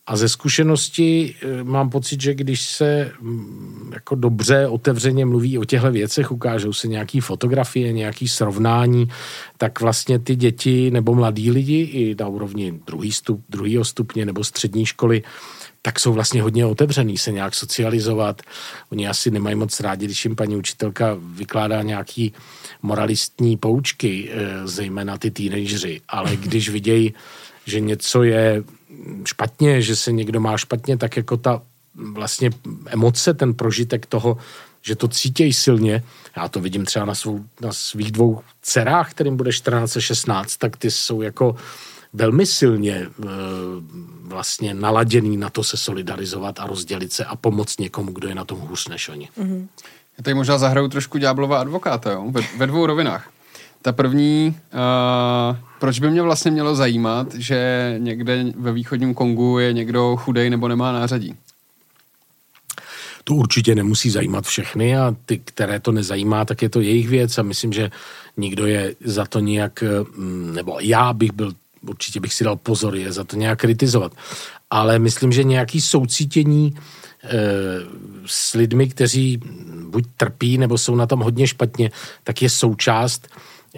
A ze zkušenosti mám pocit, že když se jako dobře, otevřeně mluví o těchto věcech, ukážou se nějaký fotografie, nějaký srovnání, tak vlastně ty děti nebo mladí lidi i na úrovni druhého stupně nebo střední školy, tak jsou vlastně hodně otevřený se nějak socializovat. Oni asi nemají moc rádi, když jim paní učitelka vykládá nějaký moralistní poučky, zejména ty teenageři, ale když vidějí, že něco je špatně, že se někdo má špatně, tak jako ta vlastně emoce, ten prožitek toho, že to cítějí silně, já to vidím třeba na svých 2 dcerách, kterým bude 14 a 16, tak ty jsou jako velmi silně vlastně naladěný na to se solidarizovat a rozdělit se a pomoct někomu, kdo je na tom hůř než oni. Mm-hmm. Já tady možná zahraju trošku ďáblova advokáta, jo? Ve 2 rovinách. Ta první, proč by mě vlastně mělo zajímat, že někde ve východním Kongu je někdo chudej nebo nemá nářadí? To určitě nemusí zajímat všechny a ty, které to nezajímá, tak je to jejich věc a myslím, že nikdo je za to nějak, nebo určitě bych si dal pozor, je za to nějak kritizovat. Ale myslím, že nějaký soucítění s lidmi, kteří buď trpí, nebo jsou na tom hodně špatně, tak je součást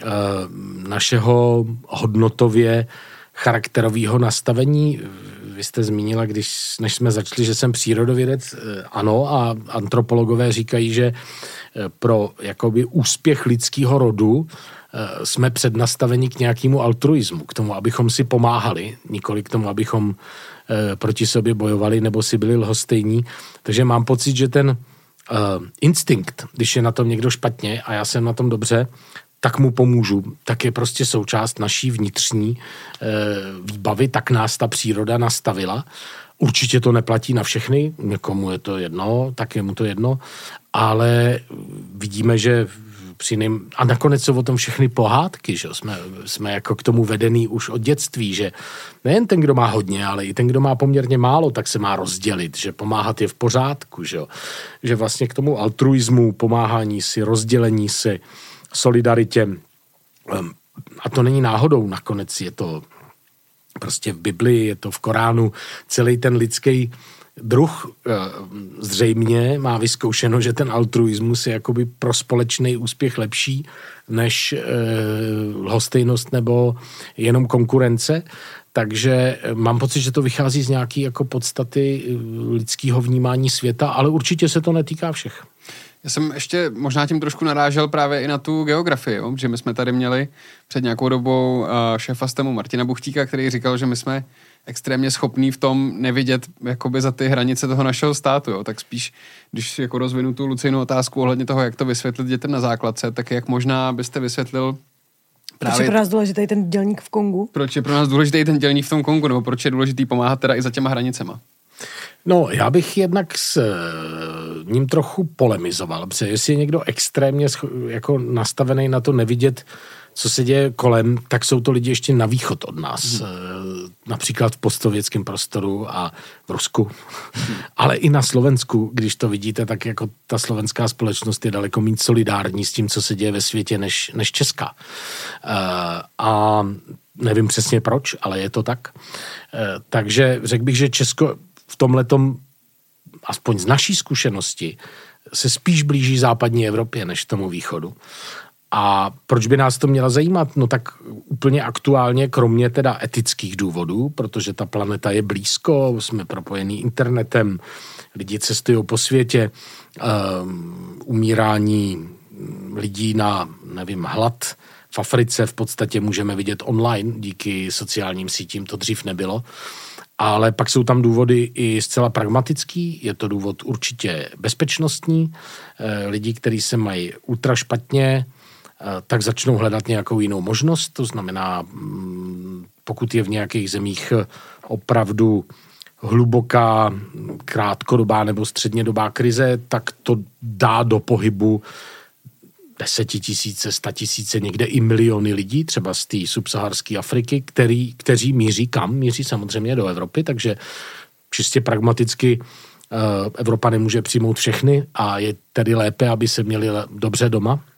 našeho hodnotově charakterového nastavení. Vy jste zmínila, než jsme začali, že jsem přírodovědec, ano, a antropologové říkají, že pro jakoby úspěch lidského rodu jsme přednastaveni k nějakému altruismu, k tomu, abychom si pomáhali, nikoli k tomu, abychom proti sobě bojovali nebo si byli lhostejní. Takže mám pocit, že ten instinkt, když je na tom někdo špatně a já jsem na tom dobře, tak mu pomůžu. Tak je prostě součást naší vnitřní výbavy, tak nás ta příroda nastavila. Určitě to neplatí na všechny, někomu je to jedno, tak je mu to jedno, ale vidíme, že a nakonec jsou o tom všechny pohádky, že jsme jako k tomu vedený už od dětství, že nejen ten, kdo má hodně, ale i ten, kdo má poměrně málo, tak se má rozdělit, že pomáhat je v pořádku, že vlastně k tomu altruismu, pomáhání si, rozdělení si, solidaritě, a to není náhodou, nakonec je to prostě v Biblii, je to v Koránu, celý ten lidský druh zřejmě má vyzkoušeno, že ten altruismus je jakoby pro společný úspěch lepší než lhostejnost nebo jenom konkurence. Takže mám pocit, že to vychází z nějaké jako podstaty lidského vnímání světa, ale určitě se to netýká všech. Já jsem ještě možná tím trošku narážel právě i na tu geografii, jo? Že my jsme tady měli před nějakou dobou šéfa STEMu Martina Buchtíka, který říkal, že my jsme extrémně schopní v tom nevidět jakoby za ty hranice toho našeho státu, jo? Tak spíš, když jako rozvinu tu Lucinu otázku ohledně toho, jak to vysvětlit dětem na základce, tak jak možná byste vysvětlil právě... Proč je pro nás důležitý ten dělník v Kongu? Proč je pro nás důležitý ten dělník v tom Kongu, nebo proč je důležitý pomáhat teda i za těma hranicema? No, já bych jednak s ním trochu polemizoval, protože jestli je někdo extrémně jako nastavený na to nevidět, co se děje kolem, tak jsou to lidi ještě na východ od nás. Například v postsovětském prostoru a v Rusku. Ale i na Slovensku, když to vidíte, tak jako ta slovenská společnost je daleko méně solidární s tím, co se děje ve světě, než česká. A nevím přesně proč, ale je to tak. Takže řekl bych, že Česko v tomhletom, aspoň z naší zkušenosti, se spíš blíží západní Evropě než tomu východu. A proč by nás to mělo zajímat? No tak úplně aktuálně, kromě teda etických důvodů, protože ta planeta je blízko, jsme propojení internetem, lidi cestují po světě, umírání lidí na, hlad v Africe v podstatě můžeme vidět online, díky sociálním sítím to dřív nebylo. Ale pak jsou tam důvody i zcela pragmatický, je to důvod určitě bezpečnostní, lidi, kteří se mají ultra špatně, tak začnou hledat nějakou jinou možnost, to znamená, pokud je v nějakých zemích opravdu hluboká, krátkodobá nebo střednědobá krize, tak to dá do pohybu 10 000, 100 000, někde i miliony lidí, třeba z té subsaharské Afriky, kteří míří kam? Míří samozřejmě do Evropy, takže čistě pragmaticky Evropa nemůže přijmout všechny a je tedy lépe, aby se měli dobře doma.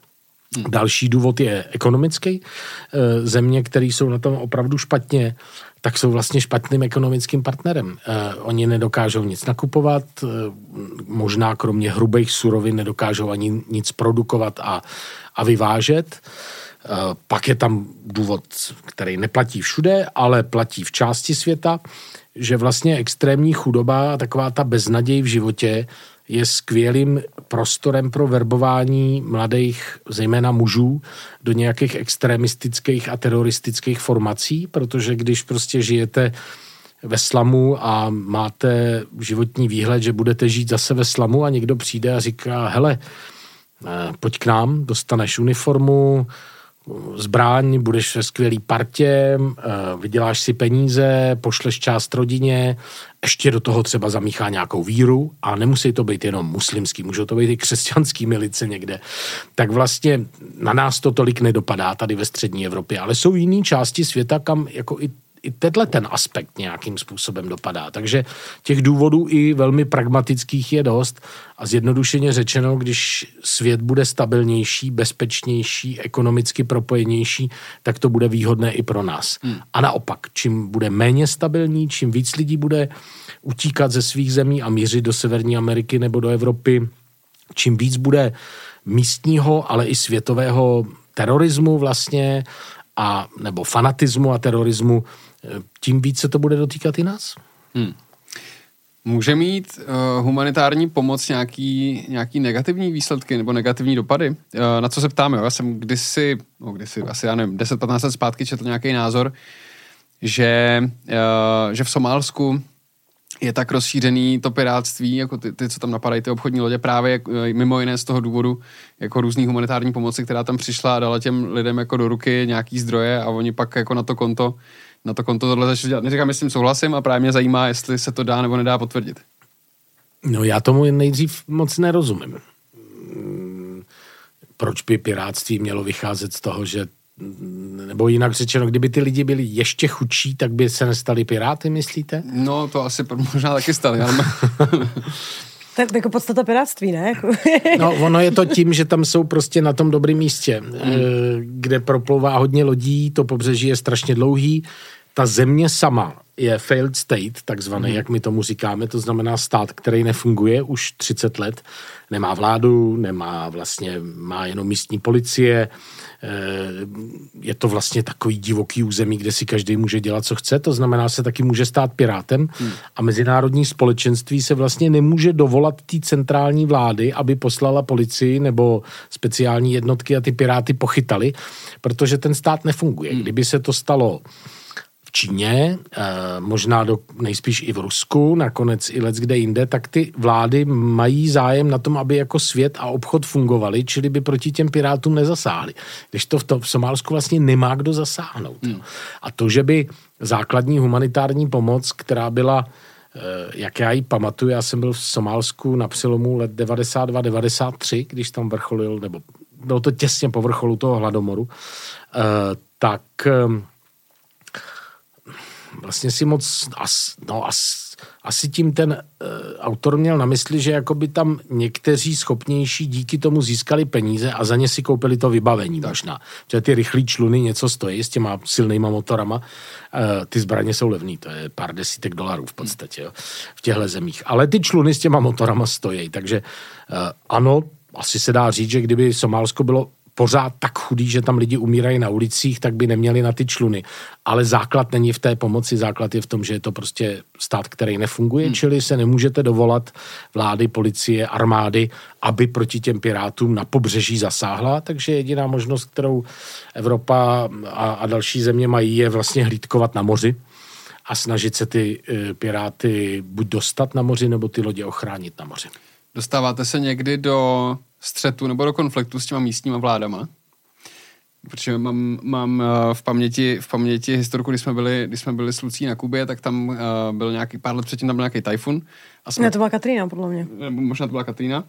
Další důvod je ekonomický. Země, které jsou na tom opravdu špatně, tak jsou vlastně špatným ekonomickým partnerem. Oni nedokážou nic nakupovat, možná kromě hrubých surovin nedokážou ani nic produkovat a vyvážet. Pak je tam důvod, který neplatí všude, ale platí v části světa, že vlastně extrémní chudoba a taková ta beznaděj v životě je skvělým prostorem pro verbování mladých, zejména mužů, do nějakých extremistických a teroristických formací, protože když prostě žijete ve slamu a máte životní výhled, že budete žít zase ve slamu a někdo přijde a říká, hele, pojď k nám, dostaneš uniformu, zbraň, budeš ve skvělý partě, vyděláš si peníze, pošleš část rodině, ještě do toho třeba zamíchá nějakou víru a nemusí to být jenom muslimský, můžou to být i křesťanský milice někde. Tak vlastně na nás to tolik nedopadá tady ve střední Evropě, ale jsou jiné části světa, kam jako i ten aspekt nějakým způsobem dopadá. Takže těch důvodů i velmi pragmatických je dost a zjednodušeně řečeno, když svět bude stabilnější, bezpečnější, ekonomicky propojenější, tak to bude výhodné i pro nás. A naopak, čím bude méně stabilní, čím víc lidí bude utíkat ze svých zemí a mířit do Severní Ameriky nebo do Evropy, čím víc bude místního, ale i světového terorismu vlastně, nebo fanatismu a terorismu, tím víc se to bude dotýkat i nás. Může mít humanitární pomoc nějaký negativní výsledky nebo negativní dopady? Na co se ptáme? Já jsem kdysi, asi já nevím, 10-15 let zpátky četl nějaký názor, že v Somálsku je tak rozšířený to pirátství, jako ty, co tam napadají, ty obchodní lodě, právě mimo jiné z toho důvodu, jako různý humanitární pomoci, která tam přišla a dala těm lidem jako do ruky nějaký zdroje a oni pak jako na to konto tohle začali dělat. Neříkám, jestli souhlasím a právě mě zajímá, jestli se to dá nebo nedá potvrdit. No já tomu nejdřív moc nerozumím. Proč by pirátství mělo vycházet z toho, že nebo jinak řečeno, kdyby ty lidi byli ještě chudší, tak by se nestali piráty, myslíte? No, to asi možná taky stali, ale... To je jako podstata pirátství, ne? No, ono je to tím, že tam jsou prostě na tom dobrém místě, kde proplouvá hodně lodí, to pobřeží je strašně dlouhý, ta země sama je failed state, takzvaný, jak my tomu říkáme, to znamená stát, který nefunguje už 30 let, nemá vládu, má jenom místní policie, je to vlastně takový divoký území, kde si každý může dělat, co chce, to znamená, se taky může stát pirátem a mezinárodní společenství se vlastně nemůže dovolat té centrální vlády, aby poslala policii nebo speciální jednotky a ty piráty pochytali, protože ten stát nefunguje. Kdyby se to stalo v Číně, možná nejspíš i v Rusku, nakonec i leckde jinde, tak ty vlády mají zájem na tom, aby jako svět a obchod fungovaly, čili by proti těm pirátům nezasáhli. Když to v Somálsku vlastně nemá kdo zasáhnout. A to, že by základní humanitární pomoc, která byla, jak já ji pamatuju, já jsem byl v Somálsku na přelomu let 92-93, když tam vrcholil, nebo bylo to těsně po vrcholu toho hladomoru, tak vlastně si moc, asi tím ten autor měl na mysli, že jakoby tam někteří schopnější díky tomu získali peníze a za ně si koupili to vybavení možná. Protože ty rychlý čluny něco stojí s těma silnýma motorama, ty zbraně jsou levný, to je pár desítek dolarů v podstatě, jo, v těchto zemích. Ale ty čluny s těma motorama stojí, takže ano, asi se dá říct, že kdyby Somálsko bylo pořád tak chudý, že tam lidi umírají na ulicích, tak by neměli na ty čluny. Ale základ není v té pomoci, základ je v tom, že je to prostě stát, který nefunguje, čili se nemůžete dovolat vlády, policie, armády, aby proti těm pirátům na pobřeží zasáhla, takže jediná možnost, kterou Evropa a další země mají, je vlastně hlídkovat na moři a snažit se ty piráty buď dostat na moři, nebo ty lodě ochránit na moři. Dostáváte se někdy do střetu nebo do konfliktu s těma místníma vládama? Protože mám v paměti historku, když jsme byli s Lucí na Kubě, tak tam byl pár let předtím tam byl nějaký tajfun. Ne, to byla Katrina, podle mě. Možná to byla Katrina.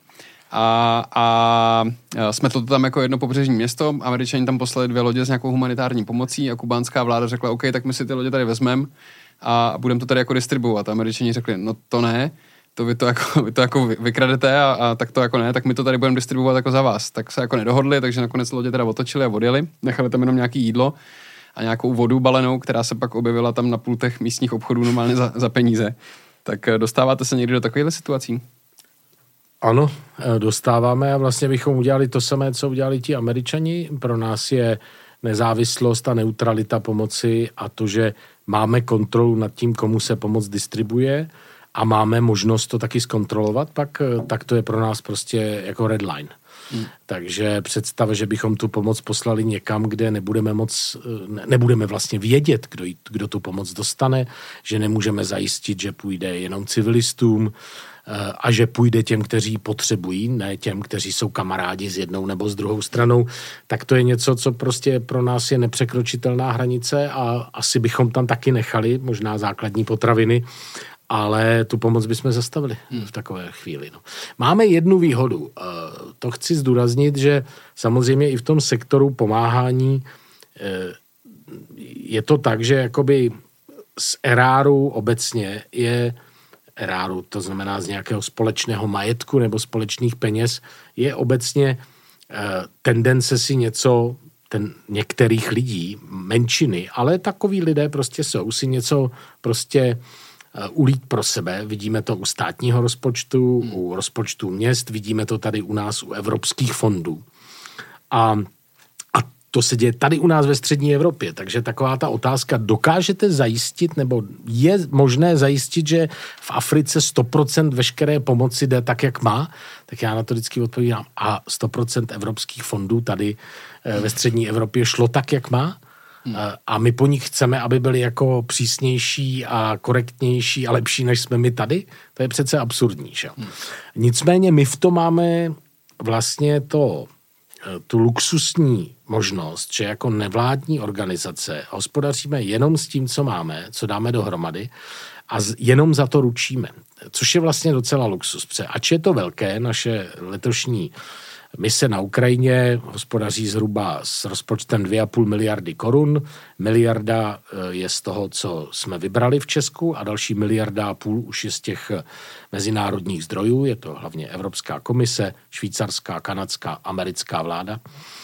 A jsme to tam jako jedno pobřežní město, Američani tam poslali 2 lodě s nějakou humanitární pomocí a kubánská vláda řekla, OK, tak my si ty lodě tady vezmeme a budeme to tady jako distribuovat. A Američani řekli, no to ne, vy to jako vykradete a tak to jako ne, tak my to tady budeme distribuovat jako za vás. Tak se jako nedohodli, takže nakonec lodě teda otočili a odjeli. Nechali tam jenom nějaký jídlo a nějakou vodu balenou, která se pak objevila tam na pultech místních obchodů normálně za peníze. Tak dostáváte se někdy do takovýchhle situací? Ano, dostáváme a vlastně bychom udělali to samé, co udělali ti Američani. Pro nás je nezávislost a neutralita pomoci a to, že máme kontrolu nad tím, komu se pomoc distribuje a máme možnost to taky zkontrolovat, tak to je pro nás prostě jako red line. Takže představa, že bychom tu pomoc poslali někam, kde nebudeme vlastně vědět, kdo tu pomoc dostane, že nemůžeme zajistit, že půjde jenom civilistům a že půjde těm, kteří potřebují, ne těm, kteří jsou kamarádi s jednou nebo s druhou stranou, tak to je něco, co prostě pro nás je nepřekročitelná hranice a asi bychom tam taky nechali, možná základní potraviny, ale tu pomoc bychom zastavili v takové chvíli. No. Máme jednu výhodu. To chci zdůraznit, že samozřejmě i v tom sektoru pomáhání je to tak, že jakoby z eráru obecně je eráru, to znamená z nějakého společného majetku nebo společných peněz, je obecně tendence si něco některých lidí, menšiny, ale takoví lidé prostě jsou, si něco prostě ulít pro sebe. Vidíme to u státního rozpočtu, u rozpočtu měst, vidíme to tady u nás u evropských fondů. A to se děje tady u nás ve střední Evropě, takže taková ta otázka, dokážete zajistit, nebo je možné zajistit, že v Africe 100% veškeré pomoci jde tak, jak má? Tak já na to vždycky odpovídám, a 100% evropských fondů tady ve střední Evropě šlo tak, jak má? A my po nich chceme, aby byli jako přísnější a korektnější a lepší, než jsme my tady? To je přece absurdní, že? Nicméně my v tom máme vlastně tu luxusní možnost, že jako nevládní organizace hospodaříme jenom s tím, co máme, co dáme dohromady a jenom za to ručíme. Což je vlastně docela luxus. Ač je to velké, naše letošní mise na Ukrajině hospodaří zhruba s rozpočtem 2,5 miliardy korun. Miliarda je z toho, co jsme vybrali v Česku a další 1,5 miliardy už je z těch mezinárodních zdrojů. Je to hlavně Evropská komise, švýcarská, kanadská, americká vláda.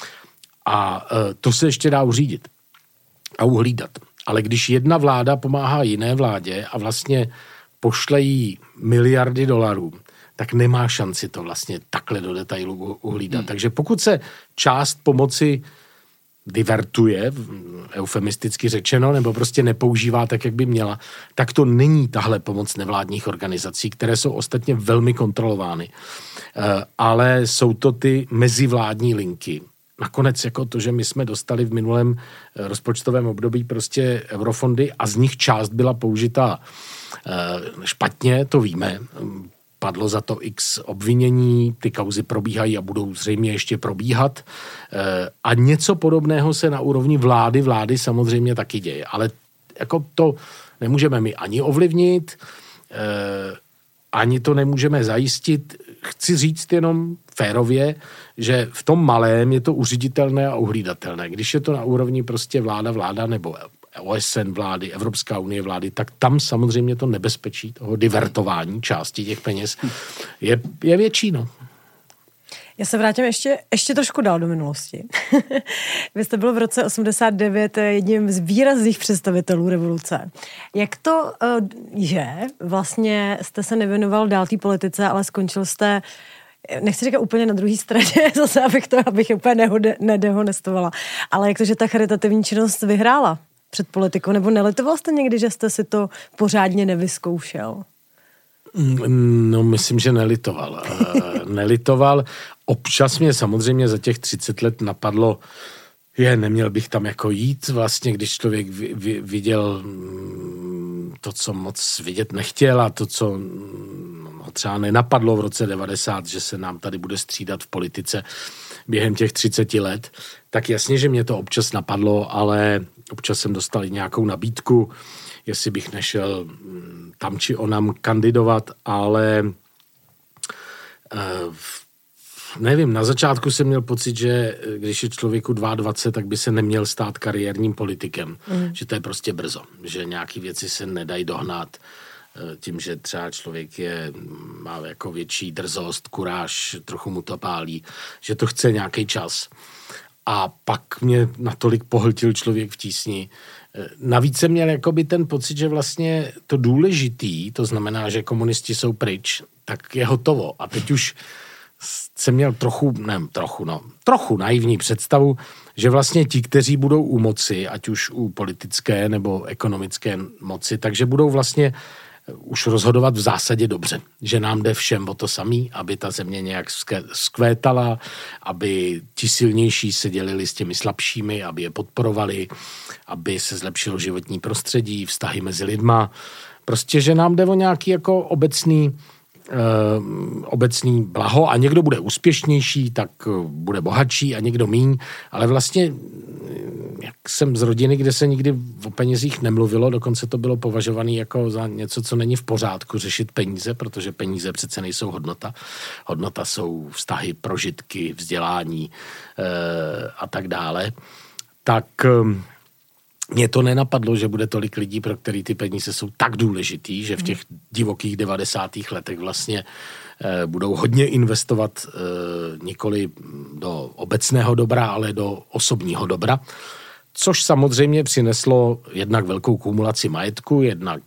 A to se ještě dá uřídit a uhlídat. Ale když jedna vláda pomáhá jiné vládě a vlastně pošle jí miliardy dolarů, tak nemá šanci to vlastně takhle do detailu uhlídat. Takže pokud se část pomoci divertuje, eufemisticky řečeno, nebo prostě nepoužívá tak, jak by měla, tak to není tahle pomoc nevládních organizací, které jsou ostatně velmi kontrolovány. Ale jsou to ty mezivládní linky. Nakonec jako to, že my jsme dostali v minulém rozpočtovém období prostě eurofondy a z nich část byla použita špatně, to víme. Padlo za to x obvinění, ty kauzy probíhají a budou zřejmě ještě probíhat. A něco podobného se na úrovni vlády samozřejmě taky děje. Ale jako to nemůžeme my ani ovlivnit, ani to nemůžeme zajistit. Chci říct jenom férově, že v tom malém je to uříditelné a uhlídatelné. Když je to na úrovni prostě vláda nebo OSN vlády, Evropská unie vlády, tak tam samozřejmě to nebezpečí toho divertování části těch peněz je větší, no. Já se vrátím ještě trošku dál do minulosti. Vy jste byl v roce 89 jedním z výrazných představitelů revoluce. Jak to, že vlastně jste se nevěnoval dál té politice, ale skončil jste, nechci říkat úplně na druhé straně, zase abych úplně nedehonestovala, ale jak to, že ta charitativní činnost vyhrála před politikou, nebo nelitoval jste někdy, že jste si to pořádně nevyzkoušel? No, myslím, že nelitoval. Občas mě samozřejmě za těch 30 let napadlo, neměl bych tam jako jít, vlastně, když člověk viděl to, co moc vidět nechtěl a to, co ho třeba nenapadlo v roce 90, že se nám tady bude střídat v politice během těch 30 let, tak jasně, že mě to občas napadlo, ale občas jsem dostal i nějakou nabídku, jestli bych nešel tam či onam kandidovat, ale nevím, na začátku jsem měl pocit, že když je člověku 22, tak by se neměl stát kariérním politikem, že to je prostě brzo, že nějaký věci se nedají dohnat. tím, že třeba člověk má jako větší drzost, kuráž, trochu mu to pálí, že to chce nějaký čas. A pak mě natolik pohltil člověk v tísni. Navíc jsem měl jakoby ten pocit, že vlastně to důležitý, to znamená, že komunisti jsou pryč, tak je hotovo. A teď už jsem měl trochu naivní představu, že vlastně ti, kteří budou u moci, ať už u politické nebo ekonomické moci, takže budou vlastně už rozhodovat v zásadě dobře. Že nám jde všem o to samý, aby ta země nějak vzkvétala, aby ti silnější se dělili s těmi slabšími, aby je podporovali, aby se zlepšilo životní prostředí, vztahy mezi lidma. Prostě, že nám jde o nějaký jako obecný blaho a někdo bude úspěšnější, tak bude bohatší a někdo míň, ale vlastně jak jsem z rodiny, kde se nikdy o penězích nemluvilo, dokonce to bylo považované jako za něco, co není v pořádku řešit peníze, protože peníze přece nejsou hodnota. Hodnota jsou vztahy, prožitky, vzdělání a tak dále. Tak mě to nenapadlo, že bude tolik lidí, pro který ty peníze jsou tak důležitý, že v těch divokých 90. letech vlastně budou hodně investovat nikoli do obecného dobra, ale do osobního dobra, což samozřejmě přineslo jednak velkou kumulaci majetku, jednak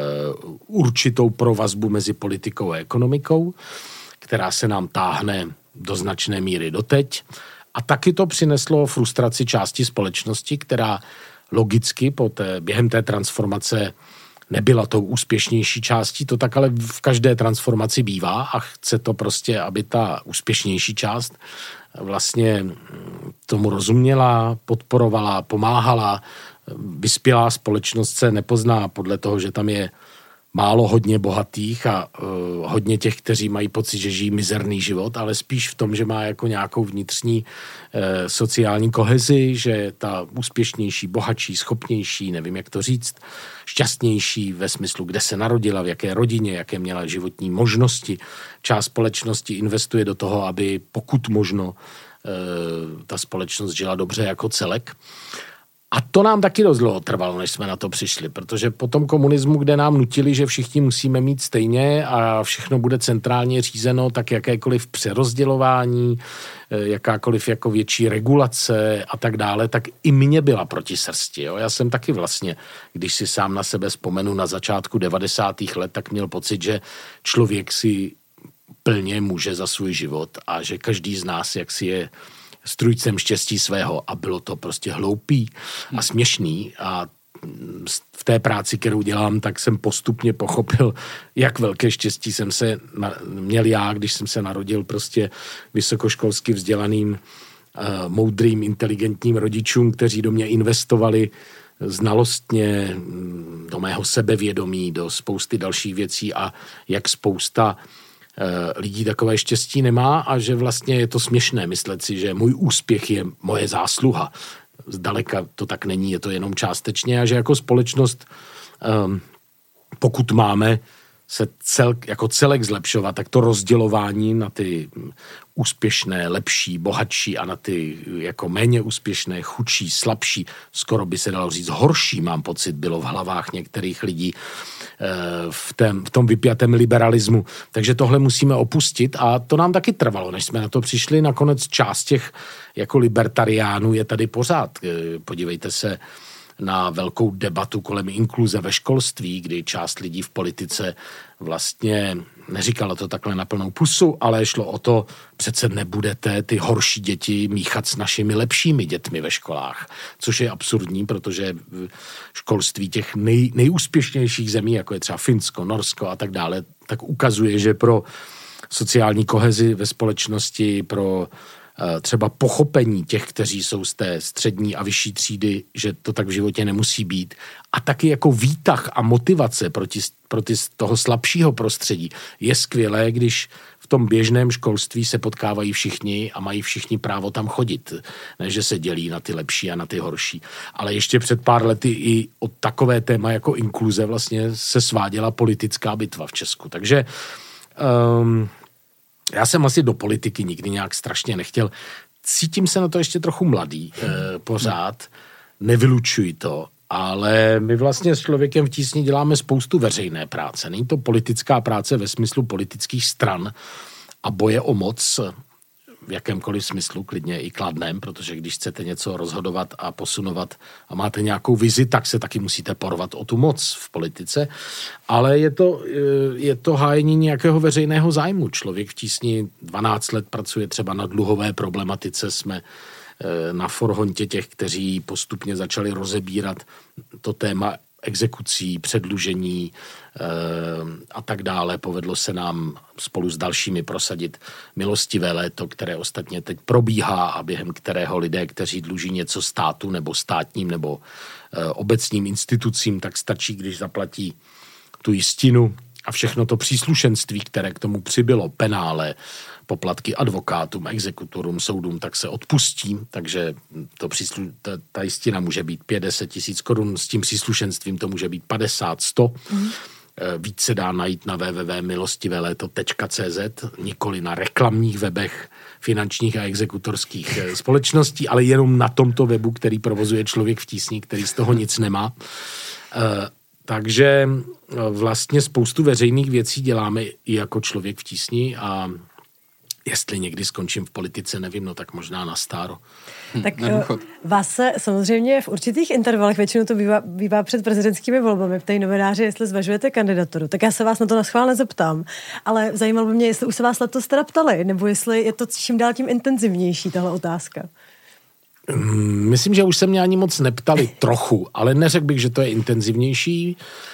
určitou provazbu mezi politikou a ekonomikou, která se nám táhne do značné míry doteď. A taky to přineslo frustraci části společnosti, která logicky během té transformace nebyla tou úspěšnější částí, to tak ale v každé transformaci bývá a chce to prostě, aby ta úspěšnější část vlastně tomu rozuměla, podporovala, pomáhala. Vyspělá společnost se nepozná podle toho, že tam je málo hodně bohatých a hodně těch, kteří mají pocit, že žijí mizerný život, ale spíš v tom, že má jako nějakou vnitřní sociální kohezi, že ta úspěšnější, bohatší, schopnější, nevím jak to říct, šťastnější ve smyslu, kde se narodila, v jaké rodině, jaké měla životní možnosti. Část společnosti investuje do toho, aby pokud možno ta společnost žila dobře jako celek. A to nám taky dost dlouho trvalo, než jsme na to přišli, protože po tom komunismu, kde nám nutili, že všichni musíme mít stejně a všechno bude centrálně řízeno, tak jakékoliv přerozdělování, jakákoliv jako větší regulace a tak dále, tak i mě byla proti srsti. Jo? Já jsem taky vlastně, když si sám na sebe vzpomenu na začátku 90. let, tak měl pocit, že člověk si plně může za svůj život a že každý z nás, jak si je strůjcem štěstí svého, a bylo to prostě hloupý a směšný a v té práci, kterou dělám, tak jsem postupně pochopil, jak velké štěstí jsem měl já, když jsem se narodil prostě vysokoškolsky vzdělaným, moudrým, inteligentním rodičům, kteří do mě investovali znalostně, do mého sebevědomí, do spousty dalších věcí a jak spousta lidí takové štěstí nemá a že vlastně je to směšné myslet si, že můj úspěch je moje zásluha. Zdaleka to tak není, je to jenom částečně a že jako společnost, pokud máme se jako celek zlepšovat, tak to rozdělování na ty úspěšné, lepší, bohatší a na ty jako méně úspěšné, chudší, slabší, skoro by se dalo říct horší, mám pocit, bylo v hlavách některých lidí v tom vypjatém liberalismu. Takže tohle musíme opustit a to nám taky trvalo, než jsme na to přišli. Nakonec část těch jako libertariánů je tady pořád. Podívejte se na velkou debatu kolem inkluze ve školství, kdy část lidí v politice vlastně neříkala to takhle na plnou pusu, ale šlo o to, přece nebudete ty horší děti míchat s našimi lepšími dětmi ve školách, což je absurdní, protože školství těch nejúspěšnějších zemí, jako je třeba Finsko, Norsko a tak dále, tak ukazuje, že pro sociální kohezi ve společnosti, pro třeba pochopení těch, kteří jsou z té střední a vyšší třídy, že to tak v životě nemusí být. A taky jako výtah a motivace proti toho slabšího prostředí je skvělé, když v tom běžném školství se potkávají všichni a mají všichni právo tam chodit. Ne, že se dělí na ty lepší a na ty horší. Ale ještě před pár lety i od takové téma jako inkluze vlastně se sváděla politická bitva v Česku. Takže já jsem asi do politiky nikdy nějak strašně nechtěl. Cítím se na to ještě trochu mladý pořád. Nevylučuji to, ale my vlastně s Člověkem v tísni děláme spoustu veřejné práce. Není to politická práce ve smyslu politických stran a boje o moc, v jakémkoliv smyslu, klidně i kladném, protože když chcete něco rozhodovat a posunovat a máte nějakou vizi, tak se taky musíte porvat o tu moc v politice, ale je to hájení nějakého veřejného zájmu. Člověk v tísni 12 let pracuje třeba na dluhové problematice, jsme na forhontě těch, kteří postupně začali rozebírat to téma exekucí, předlužení a tak dále. Povedlo se nám spolu s dalšími prosadit milostivé léto, které ostatně teď probíhá a během kterého lidé, kteří dluží něco státu nebo státním nebo obecním institucím, tak stačí, když zaplatí tu jistinu a všechno to příslušenství, které k tomu přibylo, penále, poplatky advokátům, exekutorům, soudům, tak se odpustí, takže ta jistina může být 5-10 tisíc korun, s tím příslušenstvím to může být 50-100. Víc se dá najít na www.milostiveléto.cz, nikoli na reklamních webech finančních a exekutorských společností, ale jenom na tomto webu, který provozuje Člověk v tísni, který z toho nic nemá. Takže vlastně spoustu veřejných věcí děláme i jako Člověk v tísni a jestli někdy skončím v politice, nevím, no tak možná na stáro. Tak vás se samozřejmě v určitých intervalech, většinou to bývá před prezidentskými volbami, ptají novináři, jestli zvažujete kandidaturu. Tak já se vás na to naschvál nezeptám, ale zajímalo by mě, jestli už se vás letos teda ptali, nebo jestli je to čím dál tím intenzivnější tahle otázka. Myslím, že už se mě ani moc neptali trochu, ale neřekl bych, že to je intenzivnější.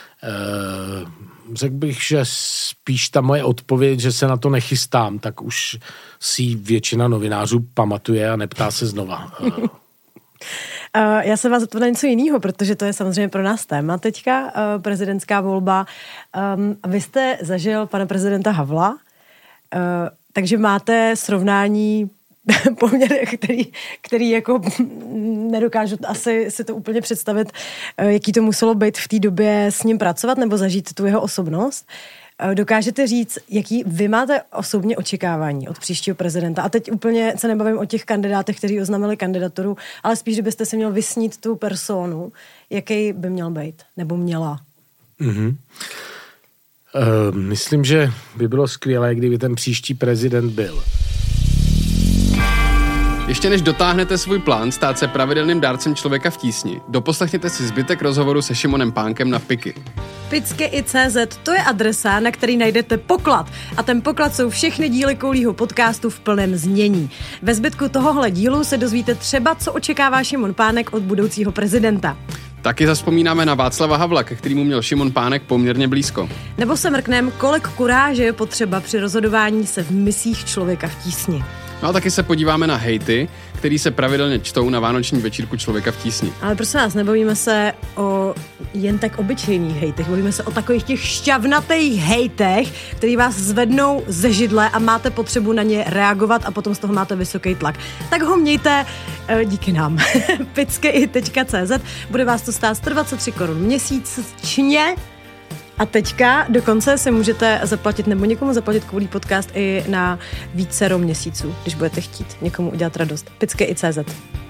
Řekl bych, že spíš ta moje odpověď, že se na to nechystám, tak už si většina novinářů pamatuje a neptá se znova. Já se vás zeptám na něco jiného, protože to je samozřejmě pro nás téma teďka, prezidentská volba. Vy jste zažil pana prezidenta Havla, takže máte srovnání poměr, který jako nedokážu asi si to úplně představit, jaký to muselo být v té době s ním pracovat nebo zažít tu jeho osobnost. Dokážete říct, jaký vy máte osobně očekávání od příštího prezidenta? A teď úplně se nebavím o těch kandidátech, kteří oznámili kandidaturu, ale spíš, kdybyste si měl vysnít tu personu, jaký by měl být nebo měla? Myslím, že by bylo skvělé, kdyby ten příští prezident byl. Ještě než dotáhnete svůj plán stát se pravidelným dárcem Člověka v tísni, doposlechněte si zbytek rozhovoru se Šimonem Pánkem na Piky. Picky.cz, to je adresa, na který najdete poklad. A ten poklad jsou všechny díly Koulího podcastu v plném znění. Ve zbytku tohohle dílu se dozvíte třeba, co očekává Šimon Pánek od budoucího prezidenta. Taky zavzpomínáme na Václava Havla, ke kterému měl Šimon Pánek poměrně blízko. Nebo se mrkneme, kolik kuráže je potřeba při rozhodování se v misích Člověka v tísni. No a taky se podíváme na hejty, který se pravidelně čtou na vánoční večírku Člověka v tísni. Ale prosím vás, nebavíme se o jen tak obyčejných hejtech, bavíme se o takových těch šťavnatých hejtech, který vás zvednou ze židle a máte potřebu na ně reagovat a potom z toho máte vysoký tlak. Tak ho mějte díky nám. Picky.cz, bude vás to stát 123 korun měsíčně. A teďka dokonce se můžete zaplatit nebo někomu zaplatit Koulí podcast i na vícero měsíců, když budete chtít někomu udělat radost. Picky.cz